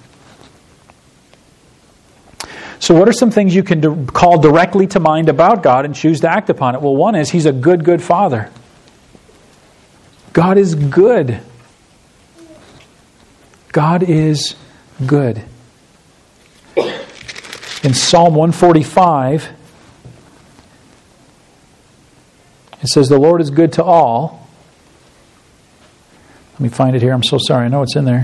So what are some things you can do, call directly to mind about God and choose to act upon it? Well, one is He's a good, good Father. God is good. God is good. In Psalm one forty-five, it says, the Lord is good to all. Let me find it here. I'm so sorry. I know it's in there.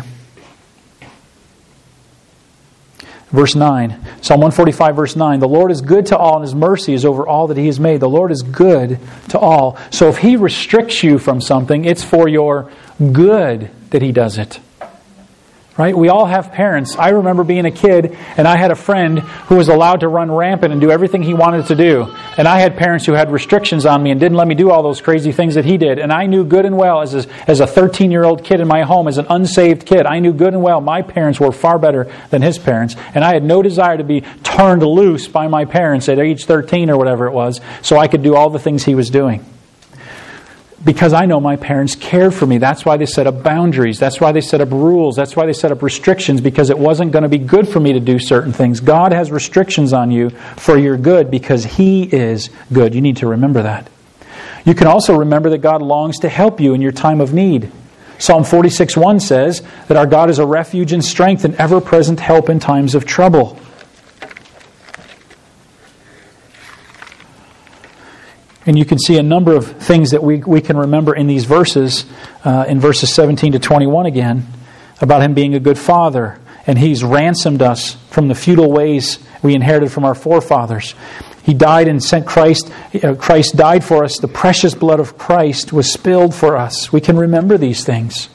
Verse nine. Psalm one forty-five, verse nine. The Lord is good to all, and His mercy is over all that He has made. The Lord is good to all. So if He restricts you from something, it's for your good that He does it. Right? We all have parents. I remember being a kid and I had a friend who was allowed to run rampant and do everything he wanted to do. And I had parents who had restrictions on me and didn't let me do all those crazy things that he did. And I knew good and well as a, as a thirteen-year-old kid in my home, as an unsaved kid, I knew good and well my parents were far better than his parents. And I had no desire to be turned loose by my parents at age thirteen or whatever it was so I could do all the things he was doing. Because I know my parents cared for me. That's why they set up boundaries. That's why they set up rules. That's why they set up restrictions, because it wasn't going to be good for me to do certain things. God has restrictions on you for your good because He is good. You need to remember that. You can also remember that God longs to help you in your time of need. Psalm forty-six one says that our God is a refuge and strength and ever-present help in times of trouble. And you can see a number of things that we, we can remember in these verses, uh, in verses seventeen to twenty-one again, about Him being a good Father. And He's ransomed us from the futile ways we inherited from our forefathers. He died and sent Christ. Uh, Christ died for us. The precious blood of Christ was spilled for us. We can remember these things.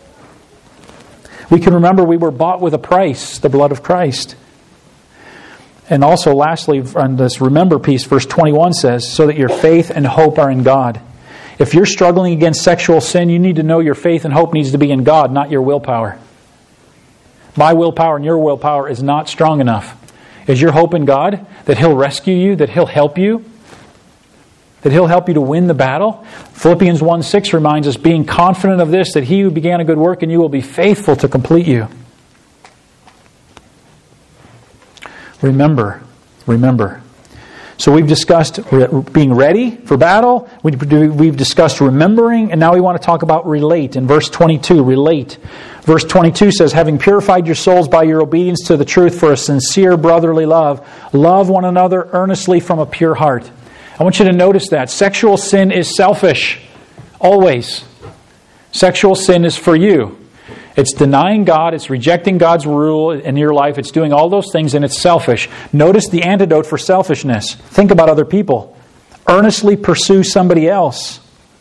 We can remember we were bought with a price, the blood of Christ. And also, lastly, on this remember piece, verse twenty-one says, so that your faith and hope are in God. If you're struggling against sexual sin, you need to know your faith and hope needs to be in God, not your willpower. My willpower and your willpower is not strong enough. Is your hope in God that He'll rescue you, that He'll help you, that He'll help you to win the battle? Philippians one six reminds us, being confident of this, that He who began a good work in you will be faithful to complete you. Remember, remember. So we've discussed being ready for battle. We've discussed remembering, and now we want to talk about relate. In verse twenty-two, relate. Verse twenty-two says, having purified your souls by your obedience to the truth for a sincere brotherly love, love one another earnestly from a pure heart. I want you to notice that. Sexual sin is selfish. Always. Sexual sin is for you. It's denying God, it's rejecting God's rule in your life, it's doing all those things, and it's selfish. Notice the antidote for selfishness. Think about other people. Earnestly pursue somebody else.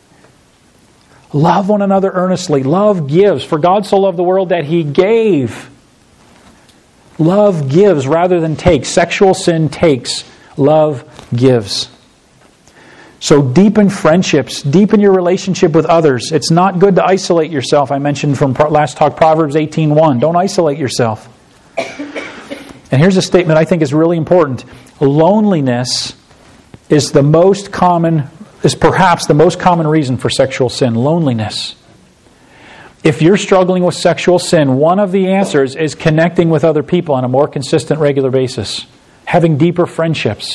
Love one another earnestly. Love gives. For God so loved the world that He gave. Love gives rather than takes. Sexual sin takes. Love gives. So deepen friendships, deepen your relationship with others. It's not good to isolate yourself. I mentioned from last talk Proverbs eighteen one. Don't isolate yourself. And here's a statement I think is really important. Loneliness is the most common, is perhaps the most common reason for sexual sin. Loneliness. If you're struggling with sexual sin, one of the answers is connecting with other people on a more consistent, regular basis. having deeper friendships.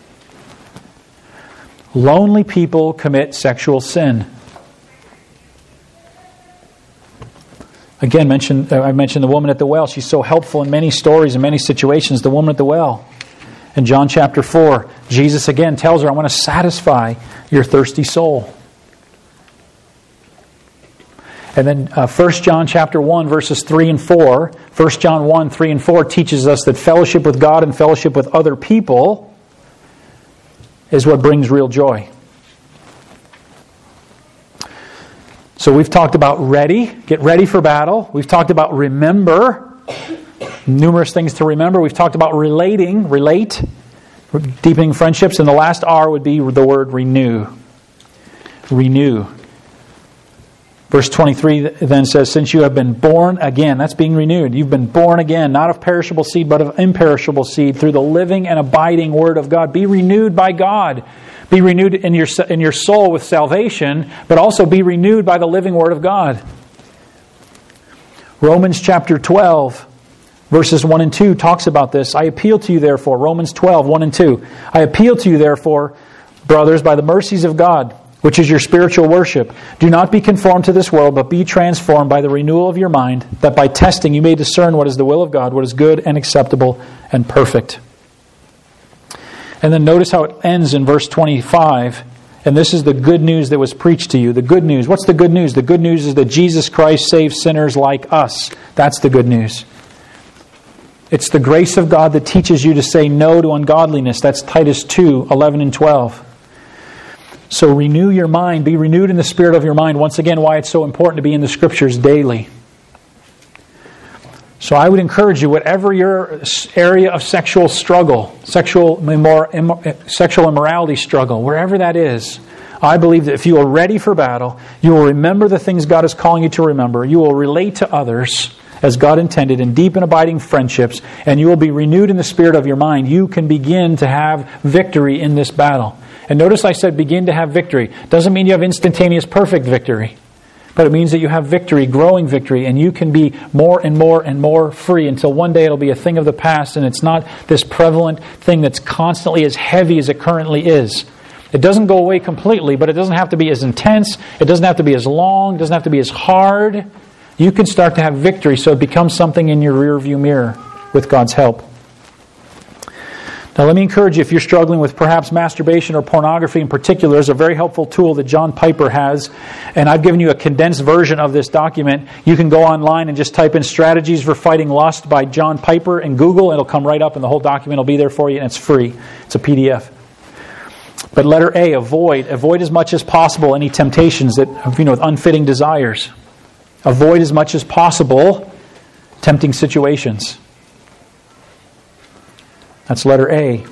Lonely people commit sexual sin. Again, mentioned, uh, I mentioned the woman at the well. She's so helpful in many stories, in many situations. The woman at the well. In John chapter four, Jesus again tells her, I want to satisfy your thirsty soul. And then uh, First John chapter one, verses three and four. First John one, three and four teaches us that fellowship with God and fellowship with other people is what brings real joy. So we've talked about ready, get ready for battle. We've talked about remember, numerous things to remember. We've talked about relating, relate, deepening friendships. And the last R would be the word renew. Renew. Verse twenty-three then says, since you have been born again, that's being renewed. You've been born again, not of perishable seed, but of imperishable seed, through the living and abiding Word of God. Be renewed by God. Be renewed in your, in your soul with salvation, but also be renewed by the living Word of God. Romans chapter twelve, verses one and two talks about this. I appeal to you therefore, Romans twelve, one and two. I appeal to you therefore, brothers, by the mercies of God, which is your spiritual worship. Do not be conformed to this world, but be transformed by the renewal of your mind, that by testing you may discern what is the will of God, what is good and acceptable and perfect. And then notice how it ends in verse twenty-five. And this is the good news that was preached to you. The good news. What's the good news? The good news is that Jesus Christ saves sinners like us. That's the good news. It's the grace of God that teaches you to say no to ungodliness. That's Titus two, eleven and twelve. So renew your mind. Be renewed in the spirit of your mind. Once again, why it's so important to be in the Scriptures daily. So I would encourage you, whatever your area of sexual struggle, sexual, immor- sexual immorality struggle, wherever that is, I believe that if you are ready for battle, you will remember the things God is calling you to remember. You will relate to others as God intended in deep and abiding friendships, and you will be renewed in the spirit of your mind. You can begin to have victory in this battle. And notice I said begin to have victory. Doesn't mean you have instantaneous perfect victory. But it means that you have victory, growing victory, and you can be more and more and more free until one day it'll be a thing of the past and it's not this prevalent thing that's constantly as heavy as it currently is. It doesn't go away completely, but it doesn't have to be as intense. It doesn't have to be as long. It doesn't have to be as hard. You can start to have victory so it becomes something in your rearview mirror with God's help. Now let me encourage you, if you're struggling with perhaps masturbation or pornography in particular, there's a very helpful tool that John Piper has, and I've given you a condensed version of this document. You can go online and just type in Strategies for Fighting Lust by John Piper in Google. It'll come right up and the whole document will be there for you, and it's free. It's a P D F. But letter A, avoid. Avoid as much as possible any temptations that, you know, with unfitting desires. Avoid as much as possible tempting situations. That's letter A.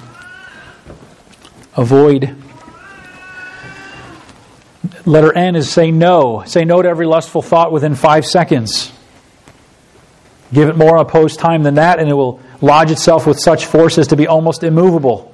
Avoid. Letter N is say no. Say no to every lustful thought within five seconds. Give it more opposed time than that, and it will lodge itself with such force as to be almost immovable.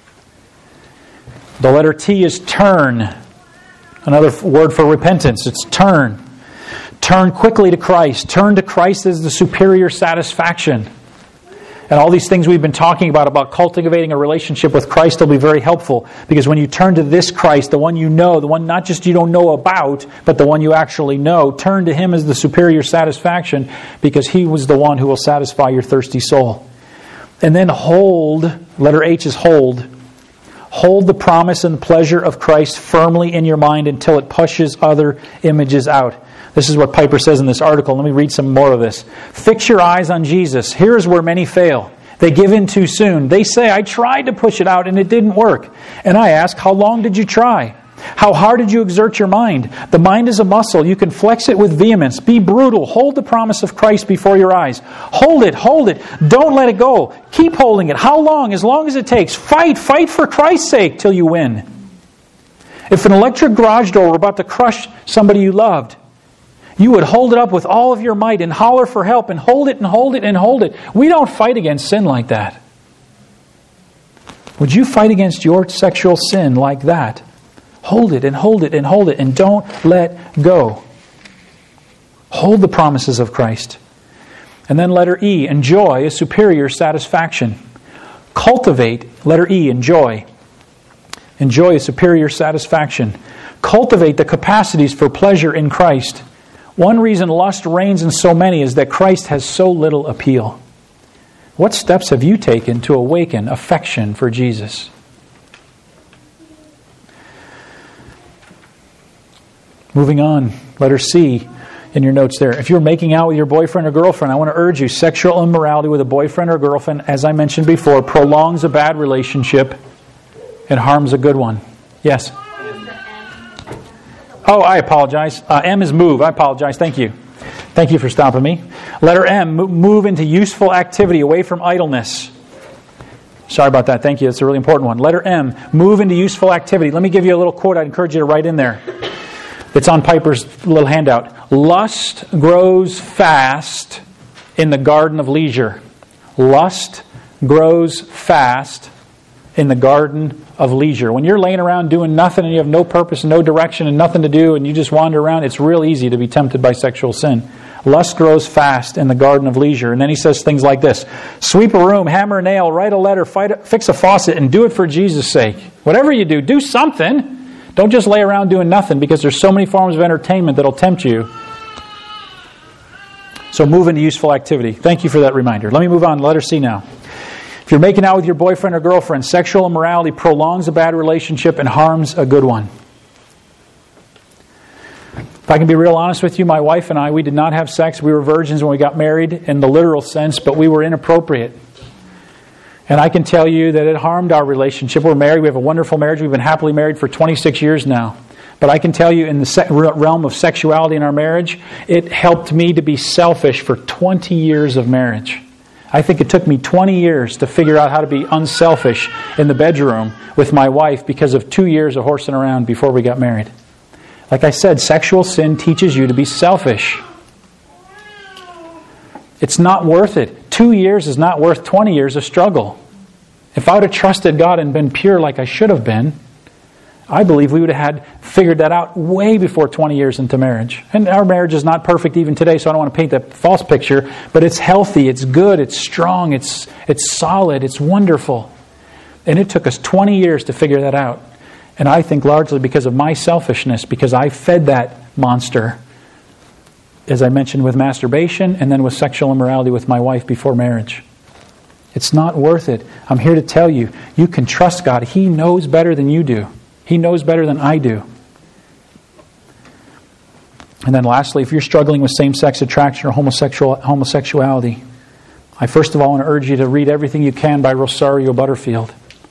The letter T is turn. Another word for repentance. It's turn. Turn quickly to Christ. Turn to Christ as the superior satisfaction. And all these things we've been talking about, about cultivating a relationship with Christ, will be very helpful. Because when you turn to this Christ, the one you know, the one not just you don't know about, but the one you actually know, turn to Him as the superior satisfaction, because He was the one who will satisfy your thirsty soul. And then hold, letter H is hold. Hold the promise and pleasure of Christ firmly in your mind until it pushes other images out. This is what Piper says in this article. Let me read some more of this. Fix your eyes on Jesus. Here's where many fail. They give in too soon. They say, I tried to push it out and it didn't work. And I ask, how long did you try? How hard did you exert your mind? The mind is a muscle. You can flex it with vehemence. Be brutal. Hold the promise of Christ before your eyes. Hold it. Hold it. Don't let it go. Keep holding it. How long? As long as it takes. Fight. Fight for Christ's sake till you win. If an electric garage door were about to crush somebody you loved, you would hold it up with all of your might and holler for help and hold it and hold it and hold it. We don't fight against sin like that. Would you fight against your sexual sin like that? Hold it and hold it and hold it and don't let go. Hold the promises of Christ. And then letter E, enjoy a superior satisfaction. Cultivate, letter E, enjoy. Enjoy a superior satisfaction. Cultivate the capacities for pleasure in Christ. One reason lust reigns in so many is that Christ has so little appeal. What steps have you taken to awaken affection for Jesus? Moving on, letter C in your notes there. If you're making out with your boyfriend or girlfriend, I want to urge you, sexual immorality with a boyfriend or girlfriend, as I mentioned before, prolongs a bad relationship and harms a good one. Yes? Oh, I apologize. Uh, M is move. I apologize. Thank you. Thank you for stopping me. Letter M, move into useful activity, away from idleness. Sorry about that. Thank you. That's a really important one. Letter M, move into useful activity. Let me give you a little quote I'd encourage you to write in there. It's on Piper's little handout. Lust grows fast in the garden of leisure. Lust grows fast in the garden of leisure. When you're laying around doing nothing and you have no purpose and no direction and nothing to do and you just wander around, it's real easy to be tempted by sexual sin. Lust grows fast in the garden of leisure. And then he says things like this: sweep a room, hammer a nail, write a letter, fight a, fix a faucet, and do it for Jesus' sake. Whatever you do, do something. Don't just lay around doing nothing, because there's so many forms of entertainment that'll tempt you. So move into useful activity. Thank you for that reminder. Let me move on. Letter C now. If you're making out with your boyfriend or girlfriend, sexual immorality prolongs a bad relationship and harms a good one. If I can be real honest with you, my wife and I, we did not have sex. We were virgins when we got married in the literal sense, but we were inappropriate. And I can tell you that it harmed our relationship. We're married. We have a wonderful marriage. We've been happily married for twenty-six years now. But I can tell you, in the se- realm of sexuality in our marriage, it helped me to be selfish for twenty years of marriage. I think it took me twenty years to figure out how to be unselfish in the bedroom with my wife because of two years of horsing around before we got married. Like I said, sexual sin teaches you to be selfish. It's not worth it. Two years is not worth twenty years of struggle. If I would have trusted God and been pure like I should have been, I believe we would have had figured that out way before twenty years into marriage. And our marriage is not perfect even today, so I don't want to paint that false picture, but it's healthy, it's good, it's strong, it's it's solid, it's wonderful. And it took us twenty years to figure that out. And I think largely because of my selfishness, because I fed that monster, as I mentioned, with masturbation and then with sexual immorality with my wife before marriage. It's not worth it. I'm here to tell you, you can trust God. He knows better than you do. He knows better than I do. And then lastly, if you're struggling with same-sex attraction or homosexual homosexuality, I first of all want to urge you to read everything you can by Rosario Butterfield.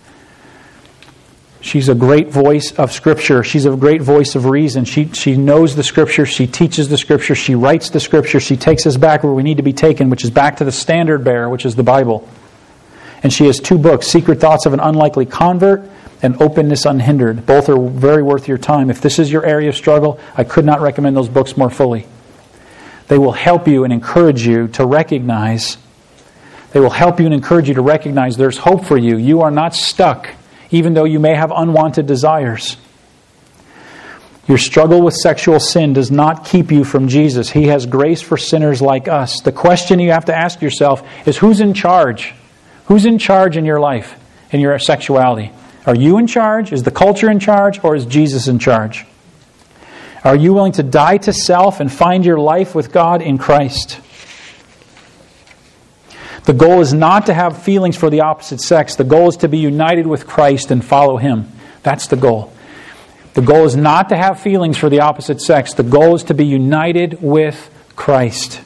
She's a great voice of Scripture. She's a great voice of reason. She she knows the Scripture. She teaches the Scripture. She writes the Scripture. She takes us back where we need to be taken, which is back to the standard bearer, which is the Bible. And she has two books, Secret Thoughts of an Unlikely Convert and Openness Unhindered. Both are very worth your time. If this is your area of struggle, I could not recommend those books more fully. They will help you and encourage you to recognize, they will help you and encourage you to recognize there's hope for you. You are not stuck, even though you may have unwanted desires. Your struggle with sexual sin does not keep you from Jesus. He has grace for sinners like us. The question you have to ask yourself is, who's in charge? Who's in charge in your life, in your sexuality? Are you in charge? Is the culture in charge? Or is Jesus in charge? Are you willing to die to self and find your life with God in Christ? The goal is not to have feelings for the opposite sex. The goal is to be united with Christ and follow Him. That's the goal. The goal is not to have feelings for the opposite sex. The goal is to be united with Christ.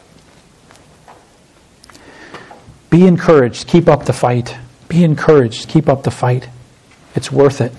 Be encouraged. Keep up the fight. Be encouraged. Keep up the fight. It's worth it.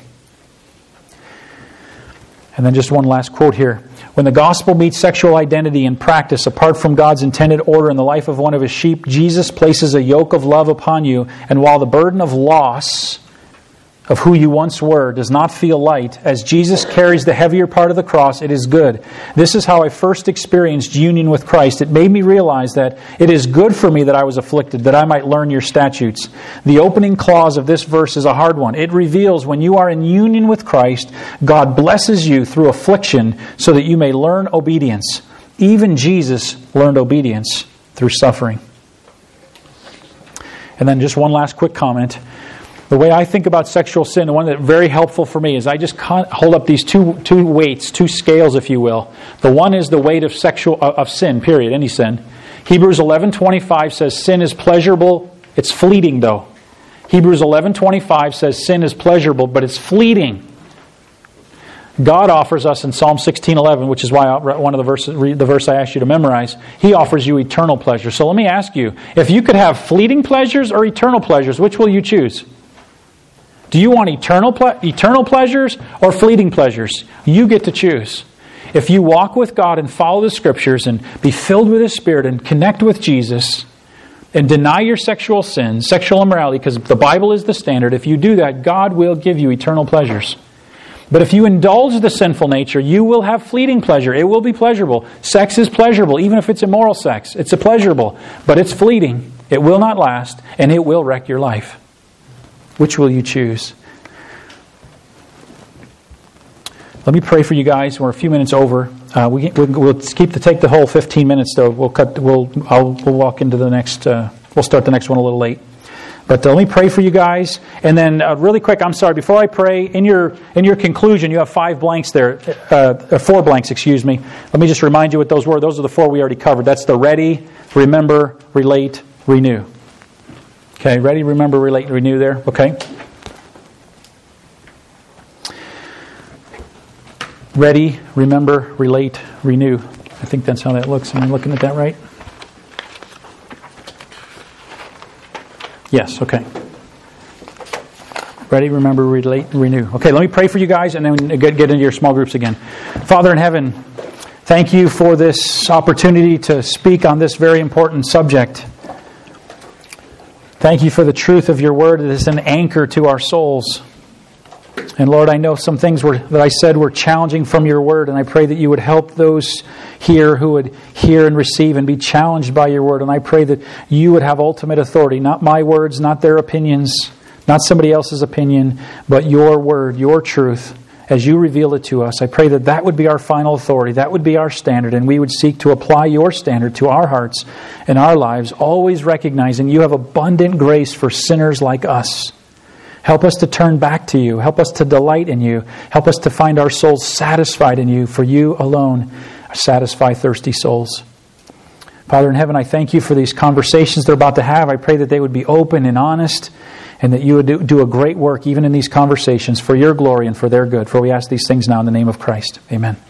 And then just one last quote here. When the gospel meets sexual identity and practice apart from God's intended order in the life of one of His sheep, Jesus places a yoke of love upon you, and while the burden of loss of who you once were does not feel light, as Jesus carries the heavier part of the cross, it is good. This is how I first experienced union with Christ. It made me realize that it is good for me that I was afflicted, that I might learn your statutes. The opening clause of this verse is a hard one. It reveals when you are in union with Christ, God blesses you through affliction so that you may learn obedience. Even Jesus learned obedience through suffering. And then just one last quick comment. The way I think about sexual sin, the one that's very helpful for me, is I just hold up these two two weights, two scales, if you will. The one is the weight of sexual of sin, period, any sin. Hebrews eleven twenty-five says sin is pleasurable, it's fleeting though. Hebrews eleven twenty-five says sin is pleasurable, but it's fleeting. God offers us in Psalm sixteen eleven, which is why I, one of the verses, the verse I asked you to memorize, He offers you eternal pleasure. So let me ask you, if you could have fleeting pleasures or eternal pleasures, which will you choose? Do you want eternal ple- eternal pleasures or fleeting pleasures? You get to choose. If you walk with God and follow the Scriptures and be filled with His Spirit and connect with Jesus and deny your sexual sins, sexual immorality, because the Bible is the standard, if you do that, God will give you eternal pleasures. But if you indulge the sinful nature, you will have fleeting pleasure. It will be pleasurable. Sex is pleasurable, even if it's immoral sex. It's a pleasurable, but it's fleeting. It will not last, and it will wreck your life. Which will you choose? Let me pray for you guys. We're a few minutes over. Uh, we, we'll, we'll keep to take the whole fifteen minutes, though. We'll cut. We'll. I'll, we'll walk into the next. Uh, we'll start the next one a little late. But uh, let me pray for you guys, and then uh, really quick. I'm sorry. Before I pray, in your in your conclusion, you have five blanks there, uh, four blanks. Excuse me. Let me just remind you what those were. Those are the four we already covered. That's the ready, remember, relate, renew. Okay, ready, remember, relate, renew. There. Okay. Ready, remember, relate, renew. I think that's how that looks. Am I looking at that right? Yes, okay. Ready, remember, relate, renew. Okay, let me pray for you guys and then get, get into your small groups again. Father in heaven, thank you for this opportunity to speak on this very important subject. Thank you for the truth of your word that is an anchor to our souls. And Lord, I know some things were, that I said were challenging from your word, and I pray that you would help those here who would hear and receive and be challenged by your word. And I pray that you would have ultimate authority, not my words, not their opinions, not somebody else's opinion, but your word, your truth, as you reveal it to us. I pray that that would be our final authority, that would be our standard, and we would seek to apply your standard to our hearts and our lives, always recognizing you have abundant grace for sinners like us. Help us to turn back to you. Help us to delight in you. Help us to find our souls satisfied in you, for you alone satisfy thirsty souls. Father in heaven, I thank you for these conversations they're about to have. I pray that they would be open and honest, and that you would do, do a great work even in these conversations for your glory and for their good. For we ask these things now in the name of Christ. Amen.